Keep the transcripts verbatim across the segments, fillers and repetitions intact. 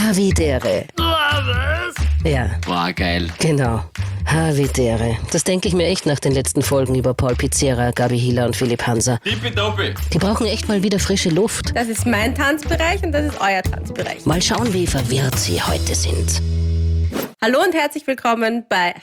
Havidere. Was? Ja, Boah, geil. genau. Havidere. Das denke ich mir echt nach den letzten Folgen über Paul Pizzera, Gabi Hiller und Philipp Hanser. Tippitoppi. Die brauchen echt mal wieder frische Luft. Das ist mein Tanzbereich und das ist euer Tanzbereich. Mal schauen, wie verwirrt sie heute sind. Hallo und herzlich willkommen bei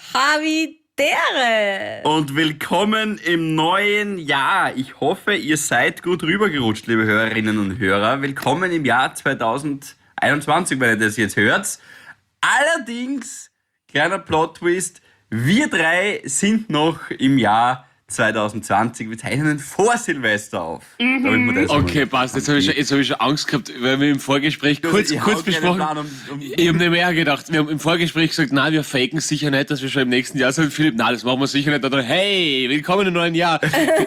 Havidere. Und willkommen im neuen Jahr. Ich hoffe, ihr seid gut rübergerutscht, liebe Hörerinnen und Hörer. Willkommen im Jahr zweitausendeinundzwanzig, wenn ihr das jetzt hört. Allerdings, kleiner Plot-Twist, wir drei sind noch im Jahr zweitausendzwanzig. Wir zeichnen vor Silvester auf. Mhm. Damit wir das Okay, mal- passt. Jetzt habe ich, schon- jetzt hab ich schon Angst gehabt, weil wir im Vorgespräch kurz, ich kurz hau keinen besprochen Plan um- um- Ich habe nicht mehr gedacht. Wir haben im Vorgespräch gesagt, nein, wir faken sicher nicht, dass wir schon im nächsten Jahr sind. Philipp, nein, das machen wir sicher nicht. Dann, hey, willkommen im neuen Jahr.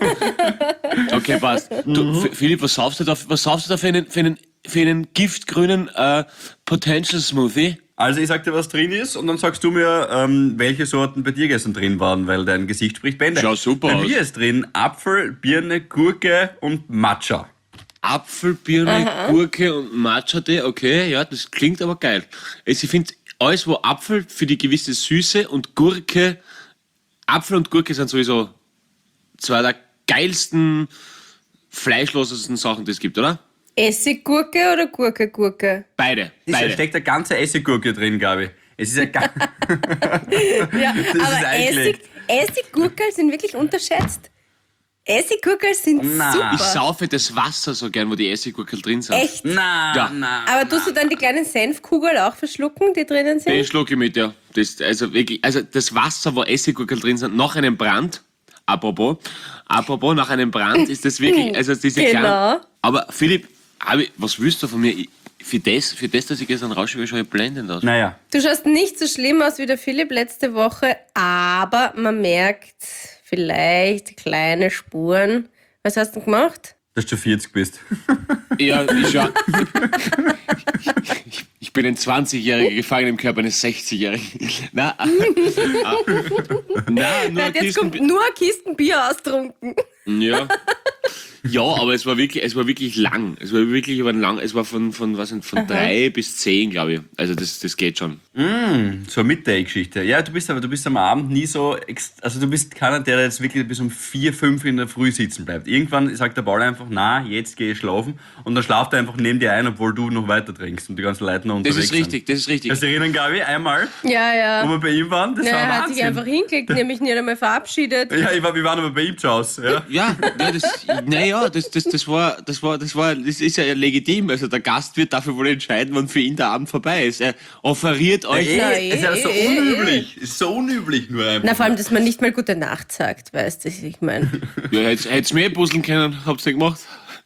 Okay, passt. Du, F- Philipp, was saufst du da, was saufst du da für einen, für einen, für einen giftgrünen äh, Potential Smoothie? Also ich sag dir, was drin ist und dann sagst du mir, ähm, welche Sorten bei dir gestern drin waren, weil dein Gesicht spricht Bände. Schaut super Bei aus. mir ist drin Apfel, Birne, Gurke und Matcha. Apfel, Birne, Gurke und Matcha-Tee, okay, ja, das klingt aber geil. Also ich finde, alles, wo Apfel für die gewisse Süße und Gurke, Apfel und Gurke sind sowieso zwei der geilsten, fleischlosesten Sachen, die es gibt, oder? Essiggurke oder Gurke-Gurke? Beide, Da beide. steckt eine ganze Essiggurke drin, Gabi. Es ist ja ga- Ja, ist aber Essig, eingelegt. Essiggurkel sind wirklich unterschätzt. Essiggurkel sind Na. super. Ich saufe das Wasser so gern, wo die Essiggurkel drin sind. Echt? Na, Ja. na. Aber tust du dann die kleinen Senfkugeln auch verschlucken, die drinnen sind? Den schlucke ich mit, ja. Das, also, wirklich, also das Wasser, wo Essiggurkel drin sind, nach einem Brand, apropos, apropos, nach einem Brand ist das wirklich, also diese Genau. kleinen... Aber Philipp, hab ich, was willst du von mir? Ich, für, das, für das, dass ich gestern rausschaue, schaue ich blendend aus. Naja, Du schaust nicht so schlimm aus wie der Philipp letzte Woche, aber man merkt vielleicht kleine Spuren. Was hast du denn gemacht? dass du vierzig bist. Ja, ich, schau, ich, ich bin ein zwanzigjähriger gefangen im Körper eines sechzigjährigen. Na, ah, ah, na, nur Ja, jetzt Kisten- kommt nur ein Kisten Bier austrunken. Ja. Ja, aber es war wirklich, es war wirklich lang. Es war wirklich über ein lang, es war von, von, was sind, von drei bis zehn, glaube ich. Also das, das geht schon. So eine Midday-Geschichte. Ja, du bist aber du bist am Abend nie so, ex- also du bist keiner, der jetzt wirklich bis um vier, fünf in der Früh sitzen bleibt. Irgendwann sagt der Paul einfach, na, jetzt gehe ich schlafen und dann schlaft er einfach neben dir ein, obwohl du noch weiter trinkst und die ganzen Leute noch Das unterwegs ist richtig, das ist richtig. Kannst du dich erinnern, Gabi, einmal, Ja, ja. wo wir bei ihm waren? Das Ja, war er hat Wahnsinn. sich einfach hingelegt, nämlich nicht einmal verabschiedet. Ja, ich war, wir waren aber bei ihm zu Hause. Ja. Ja, ja, das, naja, das, das, das war, das war, das war, das ist ja legitim. Also der Gast wird dafür wohl entscheiden, wann für ihn der Abend vorbei ist. Er offeriert euch. Eh, Na, ist ja eh, so eh, unüblich. Ist so unüblich nur einfach. Na, vor allem, dass man nicht mal gute Nacht sagt, weißt du, ich meine. Ja, hätt's, hätt's mehr puzzeln können, habt's ja gemacht.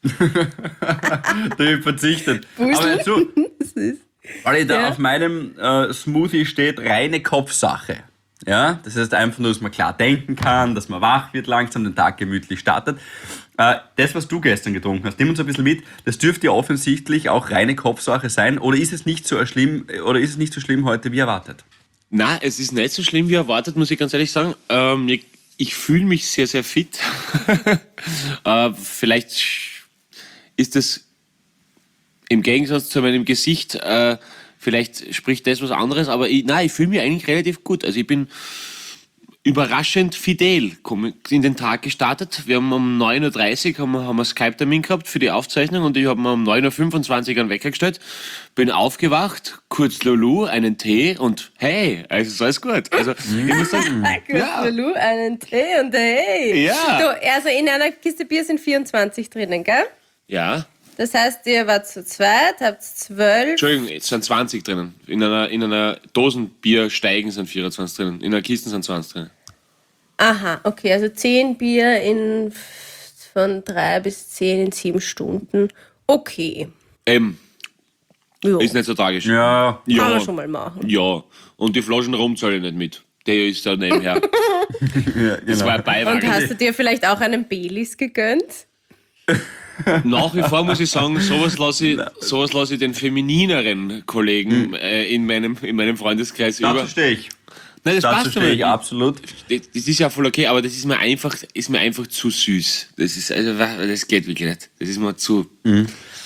Da hab ich verzichtet. Aber dazu, weil da Ja. auf meinem äh, Smoothie steht reine Kopfsache. Ja, das heißt einfach nur, dass man klar denken kann, dass man wach wird langsam, den Tag gemütlich startet. Äh, das, was du gestern getrunken hast, nimm uns ein bisschen mit. Das dürfte ja offensichtlich auch reine Kopfsache sein. Oder ist es nicht so schlimm? Oder ist es nicht so schlimm heute wie erwartet? Na, es ist nicht so schlimm wie erwartet, muss ich ganz ehrlich sagen. Ähm, ich ich fühle mich sehr, sehr fit. äh, vielleicht ist das im Gegensatz zu meinem Gesicht, äh, vielleicht spricht das was anderes, aber ich, nein, ich fühle mich eigentlich relativ gut. Also ich bin überraschend fidel komm- in den Tag gestartet. Wir haben um neun Uhr dreißig haben wir, haben wir Skype-Termin gehabt für die Aufzeichnung und ich habe mir um neun Uhr fünfundzwanzig einen Wecker gestellt, bin aufgewacht, kurz Lulu, einen Tee und hey, also ist alles gut. Also ich muss sagen, Ja. Lulu, einen Tee und hey. Ja. Du, also in einer Kiste Bier sind vierundzwanzig drinnen, gell? ja, Das heißt, ihr wart zu zweit, habt zwölf. Entschuldigung, jetzt sind zwanzig drinnen. In einer, in einer Dosenbier steigen sind vierundzwanzig drinnen. In einer Kiste sind zwanzig drinnen. Aha, okay, also zehn Bier in von drei bis zehn in sieben Stunden. Okay. Ähm, Jo. ist nicht so tragisch. Ja. Kann Ja, man schon mal machen. ja. Und die Flaschen rum zahle ich nicht mit. Der ist da nebenher. Ja, Das war ein Und Beiwagen. hast du dir vielleicht auch einen Baileys gegönnt? Nach wie vor muss ich sagen, sowas lasse ich, sowas lasse ich den feminineren Kollegen äh, in, meinem, in meinem Freundeskreis über. Dazu stehe ich. Nein, das Dazu passt stehe ich aber. absolut. Das das ist ja voll okay, aber das ist mir einfach, ist mir einfach zu süß. Das ist, also, das geht wirklich nicht. Das ist mir zu.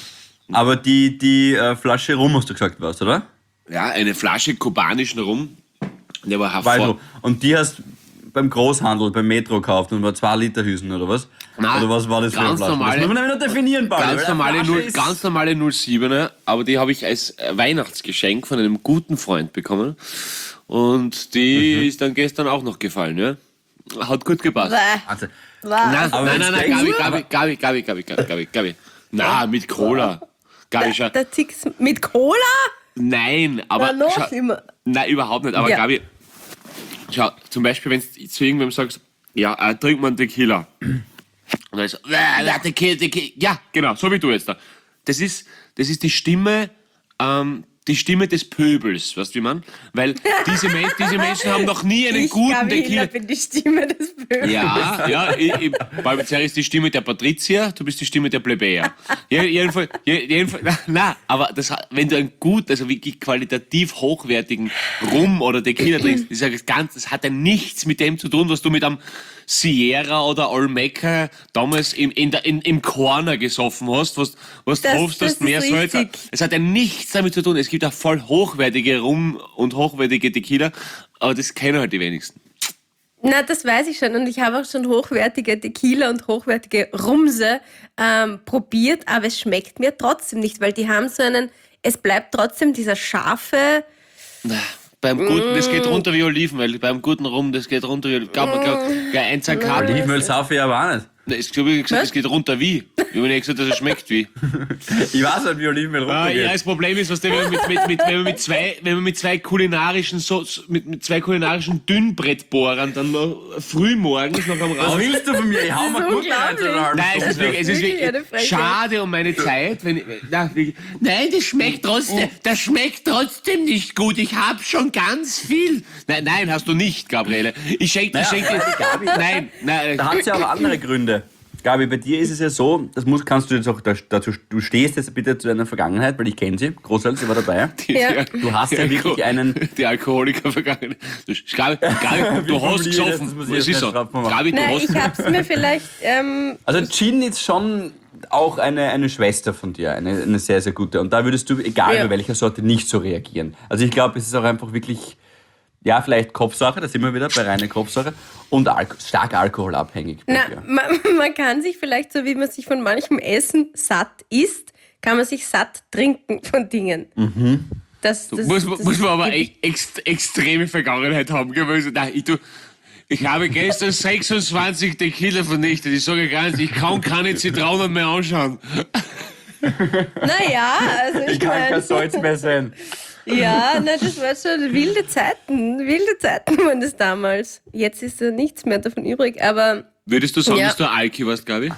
Aber die, die äh, Flasche Rum, hast du gesagt, warst, oder? Ja, eine Flasche kubanischen Rum. Der war Weil hervor. du. Und die hast beim Großhandel, beim Metro gekauft und war zwei Liter Hüsen, oder was? Nein, oder was war das für eine ganz Flasche? normale- Das muss man nämlich noch definieren, Paul. Ganz weil eine normale, Flasche null, ist- ganz normale null siebener, aber die habe ich als äh, Weihnachtsgeschenk von einem guten Freund bekommen. Und die Mhm. ist dann gestern auch noch gefallen, ja. Hat gut gepasst. Bäh, Also, Nein, Aber nein, jetzt nein, nein, denkst Gabi, du- Gabi, Gabi, Gabi, Gabi, Gabi, Gabi, Gabi. Na, mit Cola. Gabi, schau. der Zix mit Cola? Nein, aber. Na, noch schau, immer. nein, überhaupt nicht. Aber Ja. Gabi, schau, zum Beispiel, wenn du zu irgendwem sagst, ja, äh, trink mal einen Tequila. Und dann ist so, äh, äh, Tequila, Tequila. Ja, genau, so wie du jetzt da. Das ist, das ist die Stimme, ähm, die Stimme des Pöbels, weißt du, wie man? Weil diese, Men diese Menschen haben noch nie einen Ich, guten Gabi, Tequila. ich bin die Stimme des Pöbels. Ja, ja, ich, ich, Barbizera ist die Stimme der Patrizier, du bist die Stimme der Plebejer. Je- Jedenfalls, je- jedenfalls, na, na, aber das, hat- wenn du einen gut, also wirklich qualitativ hochwertigen Rum oder Tequila trinkst, ist ja das ganz, das hat ja nichts mit dem zu tun, was du mit einem Sierra oder Olmeca damals im, in der, in, im Corner gesoffen hast, was, was Das- du hoffst, dass das du mehr ist Salz richtig. hast. Es hat ja nichts damit zu tun. Es gibt auch voll hochwertige Rum und hochwertige Tequila, aber das kennen halt die wenigsten. Na, das weiß ich schon. Und ich habe auch schon hochwertige Tequila und hochwertige Rumse ähm, probiert, aber es schmeckt mir trotzdem nicht, weil die haben so einen, es bleibt trotzdem dieser scharfe, Beim guten, das Mm. geht runter wie Oliven, weil beim guten Rum, das geht runter wie, glaub, glaub, ja, ein Zakat. Olivenöl saufe ich aber auch nicht. Ich glaube, ich hab gesagt, das geht runter wie. Ich habe nicht gesagt, dass es schmeckt wie. Ich weiß nicht, wie Olivenöl Ah, runtergeht. ja, das Problem ist, was wenn man mit, mit, mit, wenn man mit zwei, wenn man mit zwei kulinarischen, so, mit, mit zwei kulinarischen Dünnbrettbohrern dann noch frühmorgens noch am Was Raus. willst du von mir? Ich hau Das mal ist gut rein. unglaublich. Nein, es ist wirklich, es ist Wirklich eine wirklich Frechheit. schade um meine Zeit, wenn ich, na, wirklich, nein, das schmeckt trotzdem, das schmeckt trotzdem nicht gut. Ich hab schon ganz viel. Nein, nein, hast du nicht, Gabriele. Ich schenke, ich Naja, schenke, Gabi, nein, nein. Da hat es ja auch andere Gründe. Gabi, bei dir ist es ja so, das muss, kannst du jetzt auch da- dazu, du stehst jetzt bitte zu deiner Vergangenheit, weil ich kenne sie, Großteil, sie war dabei. Die- Ja. die- Du hast ja die wirklich Alko- einen- Die Alkoholiker vergangen. Gabi, Gabi, Wie du hast formuliere ich das? gesoffen. Das muss ich Es jetzt ist so. nicht drauf machen. Gabi, du na, hast. ich hab's mir vielleicht, ähm, Also Gin ist schon auch eine, eine Schwester von dir, eine, eine sehr, sehr gute. Und da würdest du, egal Ja. bei welcher Sorte, nicht so reagieren. Also ich glaube, es ist auch einfach wirklich, ja, vielleicht Kopfsache, da sind wir wieder bei reiner Kopfsache, und Alko stark alkoholabhängig bei na, dir. man, man kann sich vielleicht, so wie man sich von manchem Essen satt isst, kann man sich satt trinken von Dingen. Das, das, Muss, das muss man aber wirklich- ex, extreme Vergangenheit haben. gell? Also, nein, ich, tu, ich habe gestern sechsundzwanzig Tequila vernichtet. Ich sage ganz, ich kann keine Zitronen mehr anschauen. Naja, also ich, meine, Salz mehr sein. ja, na, das waren schon wilde Zeiten. Wilde Zeiten waren das damals. Jetzt ist ja nichts mehr davon übrig, aber Würdest du sagen, Ja. dass du Alki warst, Gabi?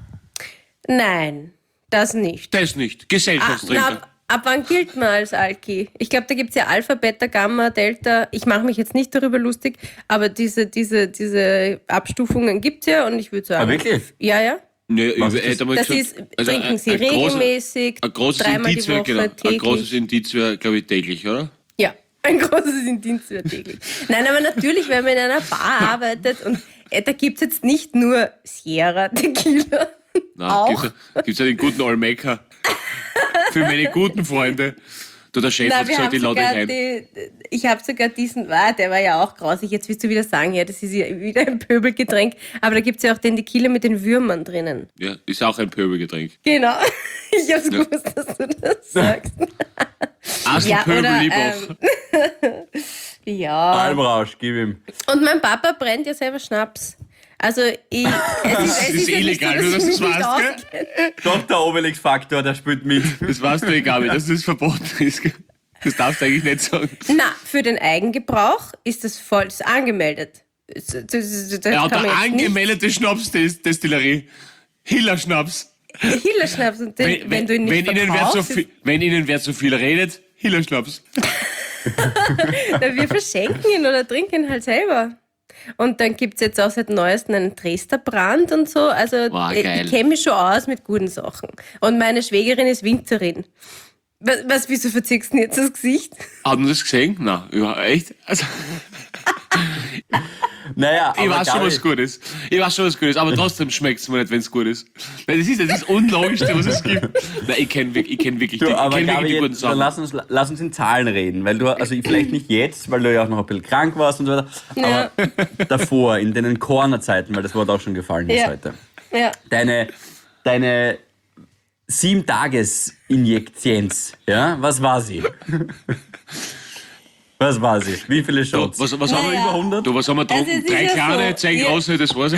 nein, das nicht. Das nicht. Ah, na, Gesellschaftstrinker. ab, ab wann gilt man als Alki? Ich glaube, da gibt es ja Alpha, Beta, Gamma, Delta. Ich mache mich jetzt nicht darüber lustig, aber diese, diese, diese Abstufungen gibt es ja und ich würde sagen. Ah, wirklich? Ja, ja. Nee, Was ich ist hätte mal Das gesagt, ist, also trinken ein- Sie ein großer- regelmäßig, Ein großes dreimal Indiz die wäre, Woche, genau. Ein täglich. großes Indiz wäre, glaube ich, täglich, oder? Ja, ein großes Indienst wird täglich. Nein, aber natürlich, wenn man in einer Bar arbeitet und äh, da gibt es jetzt nicht nur Sierra, Tequila, Nein, auch. gibt's, ja- gibt's ja den guten Olmeca. Für meine guten Freunde. Du, der Chef Nein, hat wir gesagt, haben ich lade sogar dich ein. die, ich habe sogar diesen, ah, der war ja auch grausig, jetzt willst du wieder sagen, ja, das ist ja wieder ein Pöbelgetränk, aber da gibt es ja auch den Tequila mit den Würmern drinnen. Ja, ist auch ein Pöbelgetränk. Genau, ich habe gewusst, dass du das sagst. Astel Ja, Pöbel oder, lieb auch. ähm, Ja, Almrausch, gib ihm. und mein Papa brennt ja selber Schnaps. Also, ich, es ist, Das es ist ja nicht illegal, so, nur dass ich du's mich nicht weißt, gell? auskenne. Doch, der Obelix-Faktor, der spielt mit. Das weißt du eh, Gabi, dass das verboten ist. gell? Das darfst du eigentlich nicht sagen. Na, für den Eigengebrauch ist das voll das ist angemeldet. Das, das, das, das Er hat kann eine man jetzt nicht- angemeldete Schnapsdestillerie. Hiller-Schnaps. Hillerschnaps und den, wenn, Wenn, du ihn nicht wenn, ihnen wer so verkaufst, viel, wenn Ihnen wer zu viel redet, Hiller-Schnaps. na, wir verschenken ihn oder trinken ihn halt selber. Und dann gibt es jetzt auch seit neuestem einen Dresdner-Brand und so. Also Boah, ich, geil. ich kenne mich schon aus mit guten Sachen. Und meine Schwägerin ist Winzerin. Was, was wieso verziehst du denn jetzt das Gesicht? Haben Sie das gesehen? Nein, überhaupt echt? Also, Naja, Ich aber weiß schon, Gabi, was gut ist. Ich weiß schon, was gut ist, aber trotzdem schmeckt es mir nicht, wenn es gut ist. Nein, das ist das, ist das Unlogischste, was es gibt. Nein, ich kenne wirklich, ich kenn wirklich, die, Du, ich aber kenn Gabi, wirklich die guten jetzt, dann Sachen. lass uns, lass uns in Zahlen reden, weil du, also vielleicht nicht jetzt, weil du ja auch noch ein bisschen krank warst und so weiter, aber davor, in den Corona-Zeiten, weil das Wort auch schon gefallen ist Ja. heute. Ja. Deine, deine sieben-Tages-Injektions, ja, was war sie? Was war sie? Wie viele Du, Shots? was, was haben wir Naja. über hundert? Du, was haben wir getrunken? Also es ist Drei ja kleine, so, zehn ja. große, das war's.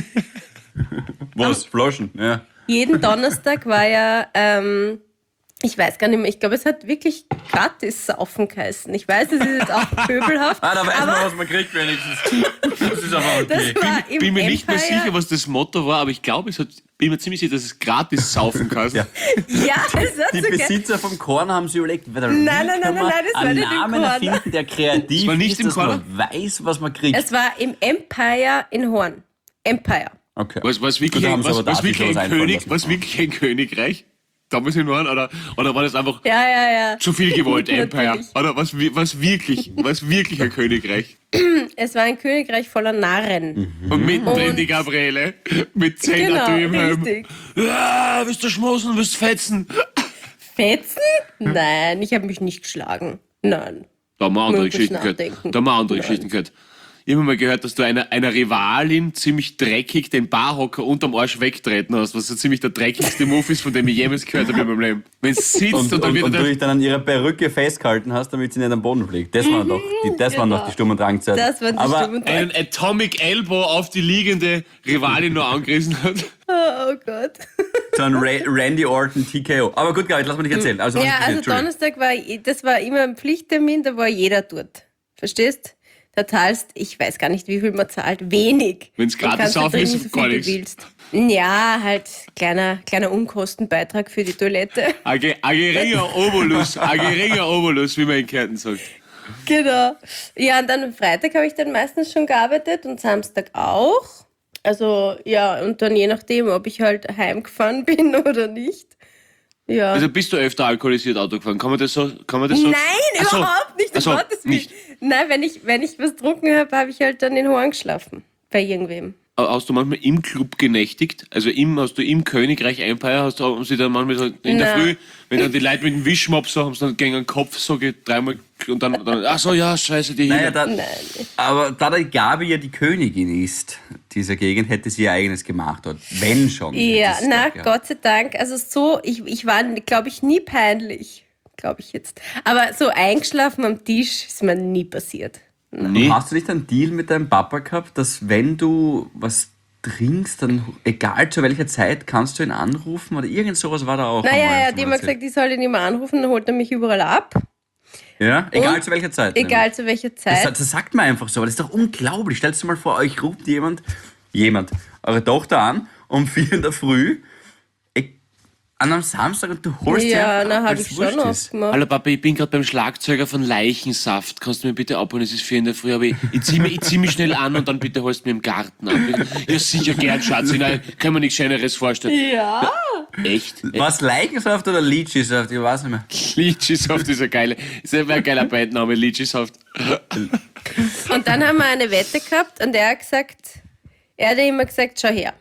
Was? Flaschen, ja. Jeden Donnerstag war ja, ähm, ich weiß gar nicht mehr, ich glaube, es hat wirklich gratis Saufen geheißen. Ich weiß, das ist jetzt auch pöbelhaft, Ah, da weiß man, aber was man kriegt wenigstens. Das ist aber das okay. war im Bin mir nicht mehr Empire. sicher, was das Motto war, aber ich glaube, es hat, bin mir ziemlich sicher, dass es gratis saufen kannst. Ja. Ja, das hat Die sogar... Besitzer vom Korn haben sich überlegt, nein, nein, nein, nein, nein, das war einen nicht im Namen Korn. erfinden, der kreativ Das war nicht ist, im dass man Korn? weiß, was man kriegt. Es war im Empire in Horn. Empire. Okay. Was, was wirklich, Gut, da ein, haben sie was, aber da was sich wirklich was ein einfallen König, lassen. was wirklich ein Königreich? Damals in Norden, oder, oder war das einfach Ja, ja, ja. zu viel gewollt, Empire? Natürlich. Oder was, wi- was wirklich, was wirklich ein Königreich? Es war ein Königreich voller Narren. Und mittendrin Und- die Gabriele mit zehn Genau, Tattoo im Helm. richtig. Ja, willst du schmusen, willst du fetzen? Fetzen? Nein, ich habe mich nicht geschlagen. Nein. Da haben wir andere Muss ich Geschichten gehört. nachdenken. Da haben wir andere Geschichten gehört. Ich habe mal gehört, dass du einer, einer Rivalin ziemlich dreckig den Barhocker unterm Arsch wegtreten hast, was so ziemlich der dreckigste Move ist, von dem ich jemals gehört habe in meinem Leben. Wenn es sitzt und, Und, dann und, wird und er du dich dann an ihrer Perücke festgehalten hast, damit sie nicht am Boden fliegt. Das waren doch die, das waren genau. doch die Sturm- und Drangzeiten. Das war die Aber Sturm- und einen Atomic Elbow auf die liegende Rivalin nur angerissen hat. Oh, oh Gott. so ein Ra Randy Orton T K O. Aber gut, Gabi, lass mal nicht erzählen. Also, was Ja, ist also passiert? Donnerstag war, das war immer ein Pflichttermin, da war jeder dort. Verstehst? Da zahlst, ich weiß gar nicht, wie viel man zahlt, wenig. Wenn's Du gratis kannst da saufen ist, trinken, so gar viel du nichts. willst. Ja, halt kleiner, kleiner Unkostenbeitrag für die Toilette. Ein, ge- ein geringer Obolus, ein geringer Obolus, wie man in Kärnten sagt. Genau. Ja, und dann am Freitag habe ich dann meistens schon gearbeitet und Samstag auch. Also, ja, und dann je nachdem, ob ich halt heimgefahren bin oder nicht. Ja. Also bist du öfter alkoholisiert Auto gefahren? Kann man das so? Kann man das so? Nein, Ach so. überhaupt nicht. Um Ach so, Gottes Willen. nicht. Nein, wenn ich, wenn ich was getrunken habe, habe ich halt dann in Horn geschlafen. Bei irgendwem. Hast du manchmal im Club genächtigt? Also im, hast du im Königreich Empire, hast du, haben sie dann manchmal so in der Nein. Früh, wenn dann die Leute mit dem Wischmopp so, haben sie dann gegen den Kopf so ge- dreimal und dann, dann ach so, ja, scheiße, die Naja, hier. da, Nein. aber da die Gabi ja die Königin ist dieser Gegend, hätte sie ihr eigenes gemacht dort. Wenn schon. Ja, hätte sie na, doch gehabt. Gott sei Dank. Also so, ich, ich war, glaube ich, nie peinlich. Glaube ich jetzt. Aber so eingeschlafen am Tisch ist mir nie passiert. Nee. Hast du nicht einen Deal mit deinem Papa gehabt, dass wenn du was trinkst, dann egal zu welcher Zeit kannst du ihn anrufen oder irgend sowas war da auch? Naja, einmal er hat schon mal immer erzählt. gesagt, ich soll ihn immer anrufen, dann holt er mich überall ab. Ja, egal Und zu welcher Zeit. Egal zu welcher Das, Zeit. das sagt man einfach so, aber das ist doch unglaublich. Stellt dir mal vor, euch ruft jemand, jemand, eure Tochter an um vier in der Früh ich, an einem Samstag und du holst sie Ja, einfach na, ab, habe weil's ich wurscht schon oft ist. gemacht. Hallo Papa, ich bin gerade beim Schlagzeuger von Leichensaft. Kannst du mir bitte abholen? Es ist vier in der Früh, aber ich, ich ziehe mich, ich zieh mich schnell an und dann bitte holst du mir im Garten ab. Ja, sicher, gern, Schatzi. Nein, kann man nichts Schöneres vorstellen. Ja. Echt? Was, Leichensaft oder Litschi-Saft? Ich weiß nicht mehr. Leechysaft ist ein geiler, ist ein geiler Bandname, Leechysaft. Und dann haben wir eine Wette gehabt und er hat gesagt, er hat immer gesagt, schau her.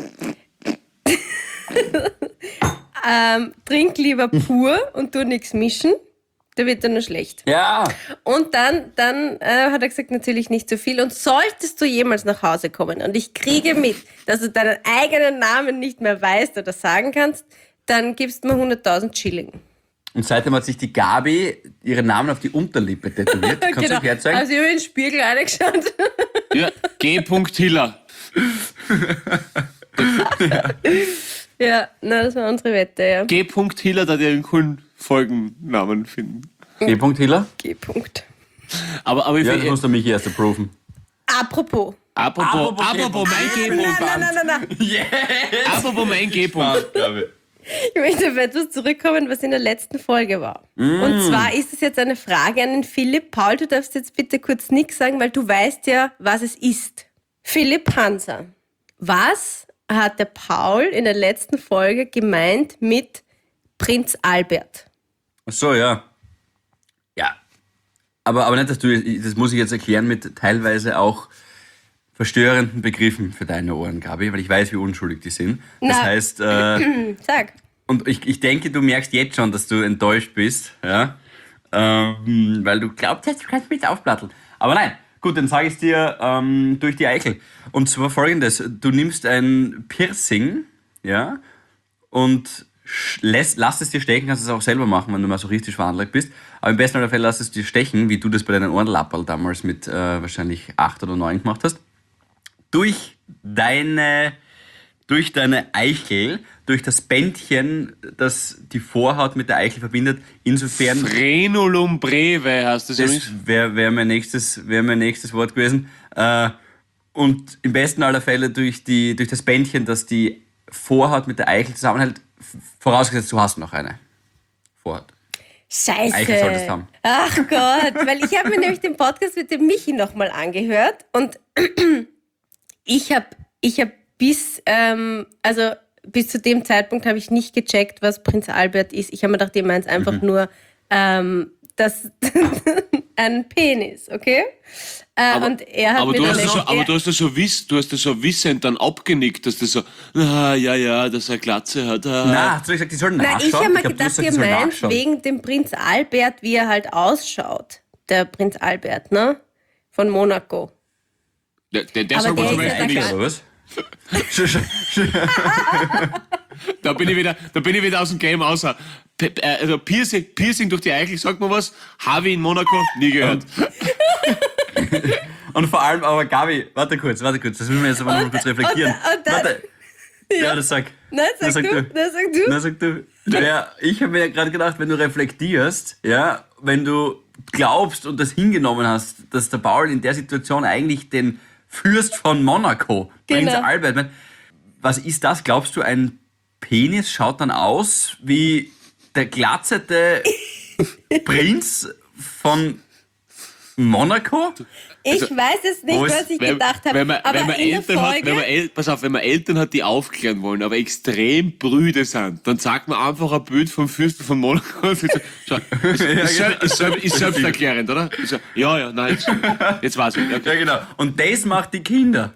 ähm, trink lieber pur und tu nichts mischen, da wird er nur schlecht. Ja, Und dann, dann äh, hat er gesagt, natürlich nicht so viel. Und solltest du jemals nach Hause kommen und ich kriege mit, dass du deinen eigenen Namen nicht mehr weißt oder sagen kannst, dann gibst du mir hunderttausend Schilling. und seitdem hat sich die Gabi ihren Namen auf die Unterlippe tätowiert. Kannst du auch herzeigen? Also ich habe in den Spiegel reingeschaut. Ja, G. Hiller. Ja, na, das war unsere Wette, ja. G. Hiller, da die einen coolen Folgennamen finden. G. Hiller? G-Punkt. Aber, aber ich Ja, das finde, musst du mich erst approven. Apropos. apropos, Apropos apropos mein G. G-Punkt. Nein, nein, nein, nein, nein. Yes! Apropos mein G-Punkt. Ich möchte auf etwas zurückkommen, was in der letzten Folge war. Und zwar ist es jetzt eine Frage an den Philipp. Paul, du darfst jetzt bitte kurz nichts sagen, weil du weißt ja, was es ist. Philipp Hanser, was hat der Paul in der letzten Folge gemeint mit Prinz Albert? Ach so, ja. Ja. Aber, aber nicht, dass du, das muss ich jetzt erklären mit teilweise auch verstörenden Begriffen für deine Ohren, Gabi, weil ich weiß, wie unschuldig die sind. Das Na. heißt, äh, Sag. und ich, ich denke, du merkst jetzt schon, dass du enttäuscht bist, ja, ähm, weil du glaubst, du kannst mich jetzt aufplatteln. Aber nein, gut, dann sage ich es dir ähm, durch die Eichel. Und zwar folgendes, du nimmst ein Piercing, ja, und lässt, lass es dir stechen, kannst es auch selber machen, wenn du masochistisch veranlagt bist. Aber im besten aller Fälle lass es dir stechen, wie du das bei deinen Ohrenlapperl damals mit äh, wahrscheinlich acht oder neun gemacht hast. Durch deine, durch deine Eichel, durch das Bändchen, das die Vorhaut mit der Eichel verbindet. Insofern, Frenulum breve heißt das das übrigens. wäre wär mein, nächstes- wär mein nächstes Wort gewesen. Äh, und im besten aller Fälle durch, die, durch das Bändchen, das die Vorhaut mit der Eichel zusammenhält, vorausgesetzt, du hast noch eine Vorhaut. Scheiße. Eichel solltest du haben. Ach Gott, weil ich habe mir nämlich den Podcast mit dem Michi nochmal angehört und ich habe ich hab bis, ähm, also bis zu dem Zeitpunkt habe ich nicht gecheckt, was Prinz Albert ist. Ich habe mir gedacht, ihr meint einfach Mhm. nur ähm, das ein Penis, okay? Äh, Aber- und er hat Aber mir du, dann hast das schon, aber erklärt- du hast das schon wiss, du hast das schon wissend dann abgenickt, dass das so, ah, ja, ja, dass er Glatze hat. Ah. Na, hast du gesagt, die sollen Na, nachschauen? ich habe mir glaub, du gedacht, hast gesagt, ihr die sollen meint nachschauen. wegen dem Prinz Albert, wie er halt ausschaut. Der Prinz Albert, ne? Von Monaco. Der, der, der Aber sagt mir der zum ist ja Beispiel da nichts. Oder was? Sch- sch- sch- Da bin ich wieder, da bin ich wieder aus dem Game raus. Pe- äh, Also Piercing, Piercing durch die Eichel, sagt man was? Habe ich in Monaco nie gehört. Und vor allem, aber Gabi, warte kurz, warte kurz, das müssen wir jetzt aber noch mal kurz reflektieren. und- und dann- warte. Ja, das sag. Nein, Na, sag, sag du, du. Na, sag du. Na, sag du. Ja, ich habe mir ja gerade gedacht, wenn du reflektierst, ja, wenn du glaubst und das hingenommen hast, dass der Paul in der Situation eigentlich den Fürst von Monaco, Prinz Genau. Albert, mein, was ist das? Glaubst du, ein Penis schaut dann aus wie der glatzete Prinz von Monaco? Ich Also, weiß es nicht, wo ist- was ich Wenn, gedacht habe. wenn man, aber wenn man in der Eltern hat, Folge, wenn man El, pass auf, wenn man Eltern hat, die aufklären wollen, aber extrem brüde sind, dann sagt man einfach ein Bild vom Fürsten von Monaco. Und sagt, Schau, ist, ist, sel- ist, sel- ist selbsterklärend, oder? Ist so, ja, ja, nein, jetzt, jetzt weiß ich. Okay. Ja, genau. Und das macht die Kinder.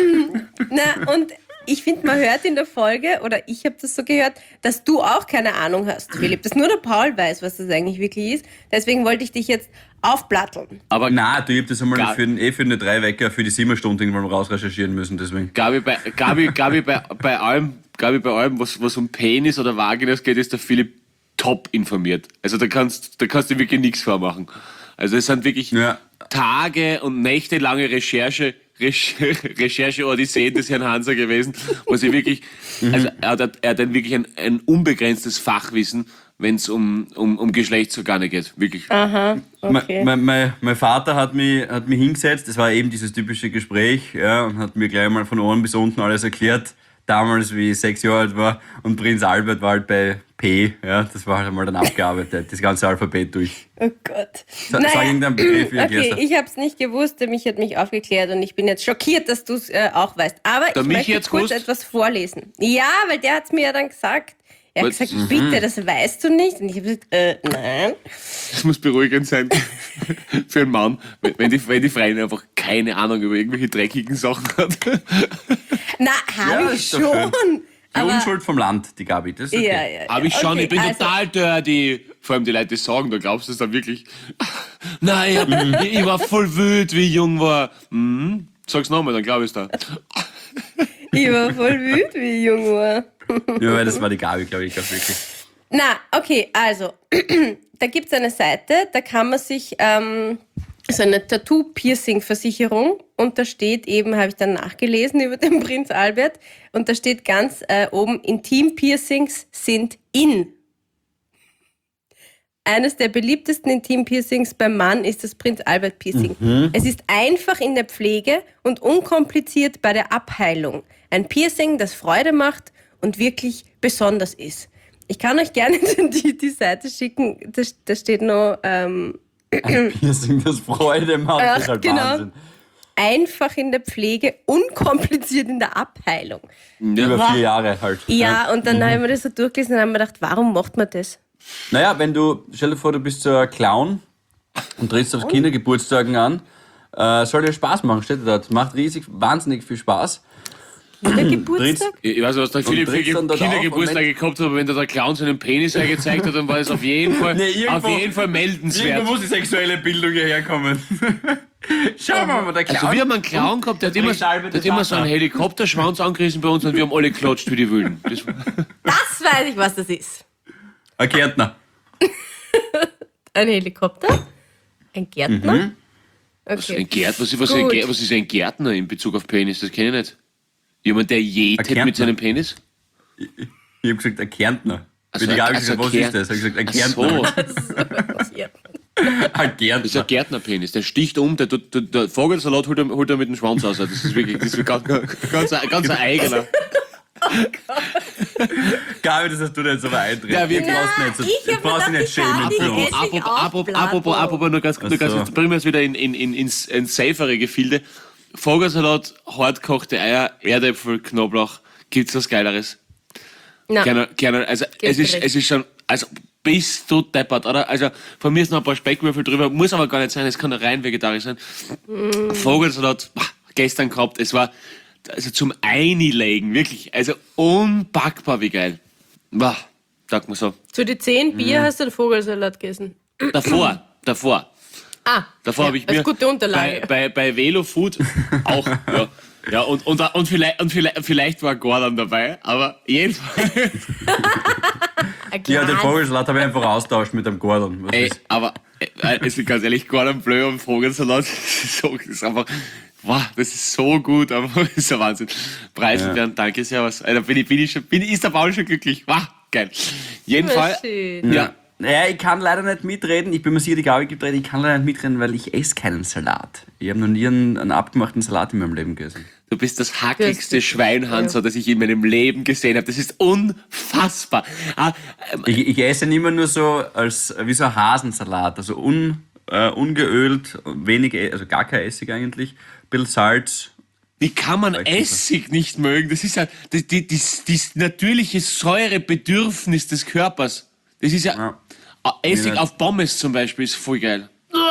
na, und ich finde, man hört in der Folge, oder ich habe das so gehört, dass du auch keine Ahnung hast, Philipp. Dass nur der Paul weiß, was das eigentlich wirklich ist. Deswegen wollte ich dich jetzt aufplatteln. Aber Na, du, ich hab das einmal Gar- für den, eh für eine drei Wecker für die sieben Stunden irgendwann mal rausrecherchieren müssen, deswegen. Gabi, bei, Gabi, Gabi, bei, bei allem, Gabi, bei allem, was, was um Penis oder Vaginas geht, ist der Philipp top informiert. Also da kannst, da kannst du wirklich nichts vormachen. Also es sind wirklich Ja. Tage und nächtelange Recherche, Recher- Recherche-Odysseen des Herrn Hanser gewesen, wo sie wirklich, also er hat, er hat ein wirklich ein, ein unbegrenztes Fachwissen, wenn es um, um, um Geschlechtsorgane geht. Wirklich. Aha, okay. Mein, mein, mein Vater hat mich, hat mich hingesetzt, das war eben dieses typische Gespräch, ja, und hat mir gleich mal von oben bis unten alles erklärt. Damals, wie ich sechs Jahre alt war, und Prinz Albert war halt bei P, ja, das war halt einmal dann abgearbeitet, das ganze Alphabet durch. Oh Gott. Sag irgendeinen Begriff, wie erklärst okay, du? ich habe es nicht gewusst, der Michi hat mich aufgeklärt und ich bin jetzt schockiert, dass du es äh, auch weißt. Aber Der ich Michi möchte hat's kurz gewusst? etwas vorlesen. Ja, weil der hat es mir ja dann gesagt. Er hat Was? gesagt, bitte, das weißt du nicht. Und ich habe gesagt, äh, nein. Das muss beruhigend sein für einen Mann, wenn wenn die, wenn die Freundin einfach keine Ahnung über irgendwelche dreckigen Sachen hat. Na, habe Ja, ich ist doch schon. schön. Die Aber, Unschuld vom Land, die Gabi, das ist okay. ja, ja, Aber ich schon, okay, ich bin also, total dirty. Vor allem die Leute sagen, da glaubst du es dann wirklich. Nein, ich, hab, ich, ich war voll wild, wie ich jung war. Mhm. Sag's nochmal, dann glaub ich's da. Ich war voll wütend, wie ich jung war. Ja, weil das war die Gabi, glaube ich, ganz wirklich. Na, okay, also, da gibt es eine Seite, da kann man sich ähm, so eine Tattoo-Piercing-Versicherung und da steht eben, habe ich dann nachgelesen über den Prinz Albert, und da steht ganz äh, oben, Intim-Piercings sind in. Eines der beliebtesten Intim-Piercings beim Mann ist das Prinz Albert-Piercing. Es ist einfach in der Pflege und unkompliziert bei der Abheilung. Ein Piercing, das Freude macht und wirklich besonders ist. Ich kann euch gerne die, die Seite schicken, da, da steht noch ähm, Ein Piercing, das Freude macht, Ach, ist halt genau. Wahnsinn. einfach in der Pflege, unkompliziert in der Abheilung. Über Wow. vier Jahre halt. Ja, und dann habe ich mir das so durchgelesen und habe mir gedacht, warum macht man das? Naja, wenn du, stell dir vor, du bist so ein Clown und trittst auf Kindergeburtstagen an Äh, soll dir Spaß machen, steht dort. Macht riesig, wahnsinnig viel Spaß. Der Geburtstag? Ich ich weiß nicht, was der Philipp für trittst dann dort auf Kindergeburtstage gehabt hat, aber wenn da der Clown seinen Penis hergezeigt hat, dann war es auf jeden Fall, Nee, irgendwo- auf jeden Fall meldenswert. Irgendwo muss die sexuelle Bildung hierher kommen. Schau mal, der Clown. Also wir haben einen Clown gehabt, der hat immer, der hat immer so einen Helikopterschwanz angerissen bei uns und wir haben alle geklatscht wie die Wilden. Das, Das weiß ich, was das ist. Ein Gärtner. Ein Helikopter? Ein Gärtner? was, Okay. ein Gärt, was, was, ein Gut. Gärt, was ist ein Gärtner in Bezug auf Penis? Das kenne ich nicht. Jemand, der jätet Gärtner. mit seinem Penis? Ich habe gesagt, ein Kärntner. Also Bin ich ein- auch also gesagt, was ein ist das? Ich habe gesagt, ein Ach Kärntner. so, Ja. Ein das ist ein Gärtner. Gärtnerpenis. Der sticht um, der, der, der, der Vogelsalat holt er, holt er mit dem Schwanz aus. Das ist wirklich, das ist ganz, ganz, ein- ganz ein eigener. Gabi, das hast du nicht so beeindruckt. Ja, wir- Du brauchst nicht so, ich du hab brauchst mir dich nicht gedacht, schämen die für Gabi uns. hätte- Apropos, Hässlich apropos, aufblasen. apropos, apropos, nur ganz, nur ganz so. kurz, bringen wir es wieder in, in, in, ins, ins safere Gefilde. Vogelsalat, hartkochte Eier, Erdäpfel, Knoblauch. Gibt's was Geileres? Na, Gerne, gerne, also es ist, recht. es ist schon, also bist du deppert, oder? Also von mir ist noch ein paar Speckwürfel drüber, muss aber gar nicht sein, es kann rein vegetarisch sein. Mm. Vogelsalat, bah, gestern gehabt, es war also zum Einlegen, wirklich, also unpackbar wie geil. Bah, sag mal so. zu die zehn Bier hast du einen Vogelsalat gegessen. Davor, davor. Ah, Davor ja, habe ich als mir gute Unterlage. bei, bei, bei Velo Food auch, ja. Ja, und, und, und, vielleicht, und vielleicht, vielleicht war Gordon dabei, aber jedenfalls. Ein Ja, den Glas. Vogelsalat habe ich einfach austauscht mit dem Gordon. Was Ey, ist? aber äh, es ist ganz ehrlich, Gordon Bleu und Vogelsalat, das ist, so, das ist einfach, wow, das ist so gut, aber das ist ein Wahnsinn. Preiselbeeren, danke, servus. Alter, bin ich, bin ich schon, bin, ist der Paul schon glücklich. Wow, geil. Jedenfalls, Schön. ja, Naja, ich kann leider nicht mitreden. Ich bin mir sicher, die Gabi gibt recht. Ich kann leider nicht mitreden, weil ich esse keinen Salat. Ich habe noch nie einen, einen abgemachten Salat in meinem Leben gegessen. du bist das hackigste Das- Schweinhanser, ja. das ich in meinem Leben gesehen habe. Das ist unfassbar. Ah, ähm, Ich, ich esse ihn immer nur so als wie so ein Hasensalat. Also un, äh, ungeölt, wenig, E- also gar kein Essig eigentlich. Ein bisschen Salz. Wie kann man Vielleicht Essig nicht mögen? Das ist ja das, die, die, das natürliche Säurebedürfnis des Körpers. Das ist ja, Ja. Ah, Essig nicht. auf Pommes zum Beispiel ist voll geil.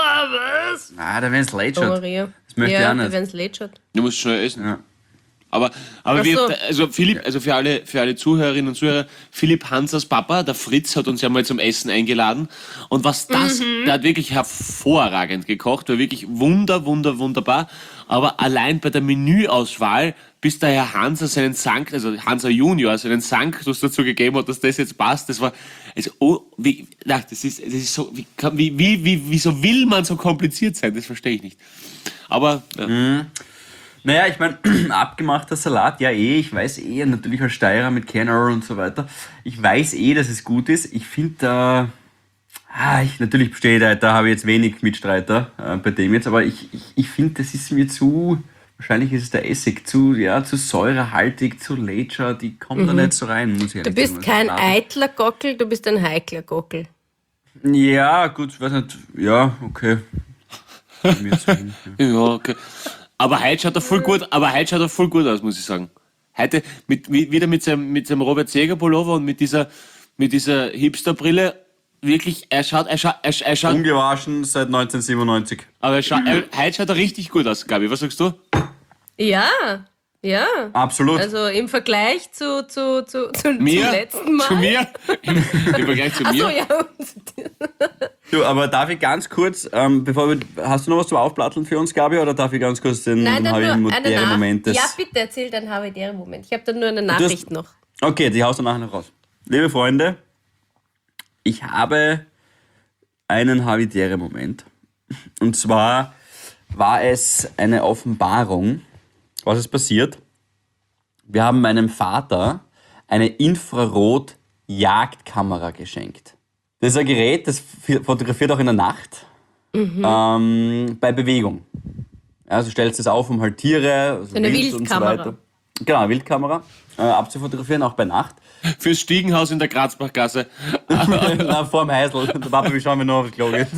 Ah, da wenn es leid Oh, schaut. Maria. Das möchte ja, ich auch nicht. wenn es lätschert. Du musst schnell essen. Ja. Aber, aber Ach wir, so. also Philipp, also für alle, für alle Zuhörerinnen und Zuhörer, Philipp Hansers Papa, der Fritz, hat uns ja mal zum Essen eingeladen. Und was das, der hat wirklich hervorragend gekocht, war wirklich wunder, wunder, wunderbar. Aber allein bei der Menüauswahl, bis der Herr Hanser seinen Sankt, also Hanser Junior, seinen Sanctus dazu gegeben hat, dass das jetzt passt, das war, also, oh, wie, na, das ist, das ist so, wie, kann- wie, wie, wie, wieso will man so kompliziert sein? Das verstehe ich nicht. Aber, ja. Naja, ich meine, abgemachter Salat, ja eh, ich weiß eh, natürlich als Steirer mit Kernöl und so weiter. Ich weiß eh, dass es gut ist. Ich finde da, ah, ich, natürlich bestehe da, da habe ich jetzt wenig Mitstreiter äh, bei dem jetzt, aber ich, ich, ich finde, das ist mir zu, wahrscheinlich ist es der Essig, zu, ja, zu säurehaltig, zu Lager, die kommt da nicht so rein, muss ich Du ehrlich bist sagen. kein Salat- eitler Gockel, du bist ein heikler Gockel. Ja, gut, weiß nicht, ja, okay. Mir zu hin, ja. Ja, okay. Aber heute schaut er voll gut, aber heute schaut er voll gut aus, muss ich sagen. Heute mit, mit, wieder mit seinem, mit seinem Robert Seger Pullover und mit dieser, mit dieser Hipsterbrille. Wirklich, er schaut, er schaut, er, er schaut, Ungewaschen seit neunzehnhundertsiebenundneunzig. aber er schaut, er, heute schaut er richtig gut aus, Gabi. Was sagst du? Ja, ja. Absolut. Also im Vergleich zu, zu, zu, zu Mir? zum letzten Mal. Zu mir? Im, im Vergleich zu mir? Achso, ja. Du, aber darf ich ganz kurz, ähm, bevor wir, hast du noch was zum Aufplatteln für uns, Gabi, oder darf ich ganz kurz den Nein, dann nur eine modernen Nach- Moment des... Ja, bitte erzähl deinen habitären Moment. Ich habe dann nur eine Nachricht noch. Okay, die haust du nachher noch raus. Liebe Freunde, ich habe einen habitären Moment. Und zwar war es eine Offenbarung. Was ist passiert? Wir haben meinem Vater eine Infrarot-Jagdkamera geschenkt. Das ist ein Gerät, das fotografiert auch in der Nacht ähm, bei Bewegung. Ja, also stellst du es auf, um halt Tiere, also Eine Wild und so Wildkamera. weiter. Genau, eine Wildkamera äh, abzufotografieren, auch bei Nacht. Fürs Stiegenhaus in der Grazbachgasse. Na, vor dem Heisel. Der Papa, wie schauen wir noch auf das Klo geht.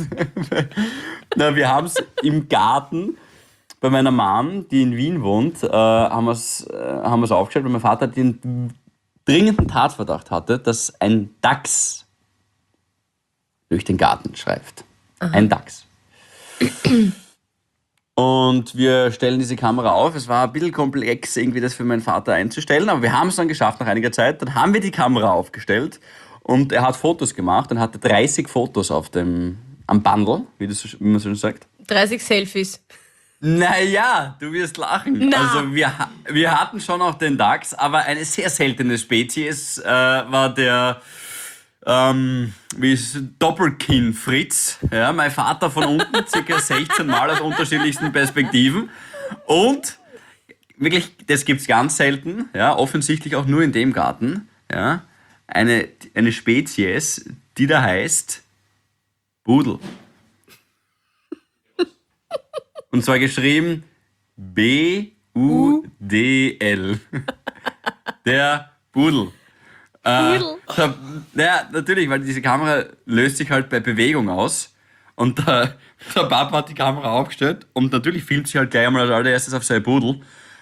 Na, wir haben es im Garten bei meiner Mom, die in Wien wohnt, äh, haben wir es äh, haben wir's aufgestellt, weil mein Vater den dringenden Tatverdacht hatte, dass ein Dachs durch den Garten schreift. Ein Dachs. Und wir stellen diese Kamera auf. Es war ein bisschen komplex, irgendwie das für meinen Vater einzustellen, aber wir haben es dann geschafft nach einiger Zeit. Dann haben wir die Kamera aufgestellt und er hat Fotos gemacht und hatte dreißig Fotos auf dem, am Bundle, wie, das, wie man so schön sagt. dreißig Selfies. Naja, du wirst lachen. Na. Also wir, ha- wir hatten schon auch den Dachs, aber eine sehr seltene Spezies äh, war der ähm, wie ist es? Doppelkinn Fritz. Ja, mein Vater von unten, circa sechzehn Mal aus unterschiedlichsten Perspektiven. Und wirklich, das gibt's ganz selten, ja, offensichtlich auch nur in dem Garten, ja, eine, eine Spezies, die da heißt Budel. Und zwar geschrieben B U D L. Der Budel. Äh, der, naja, natürlich, weil diese Kamera löst sich halt bei Bewegung aus. Und der, der Papa hat die Kamera aufgestellt und natürlich filmt sie halt gleich einmal als allererstes auf sein Budel.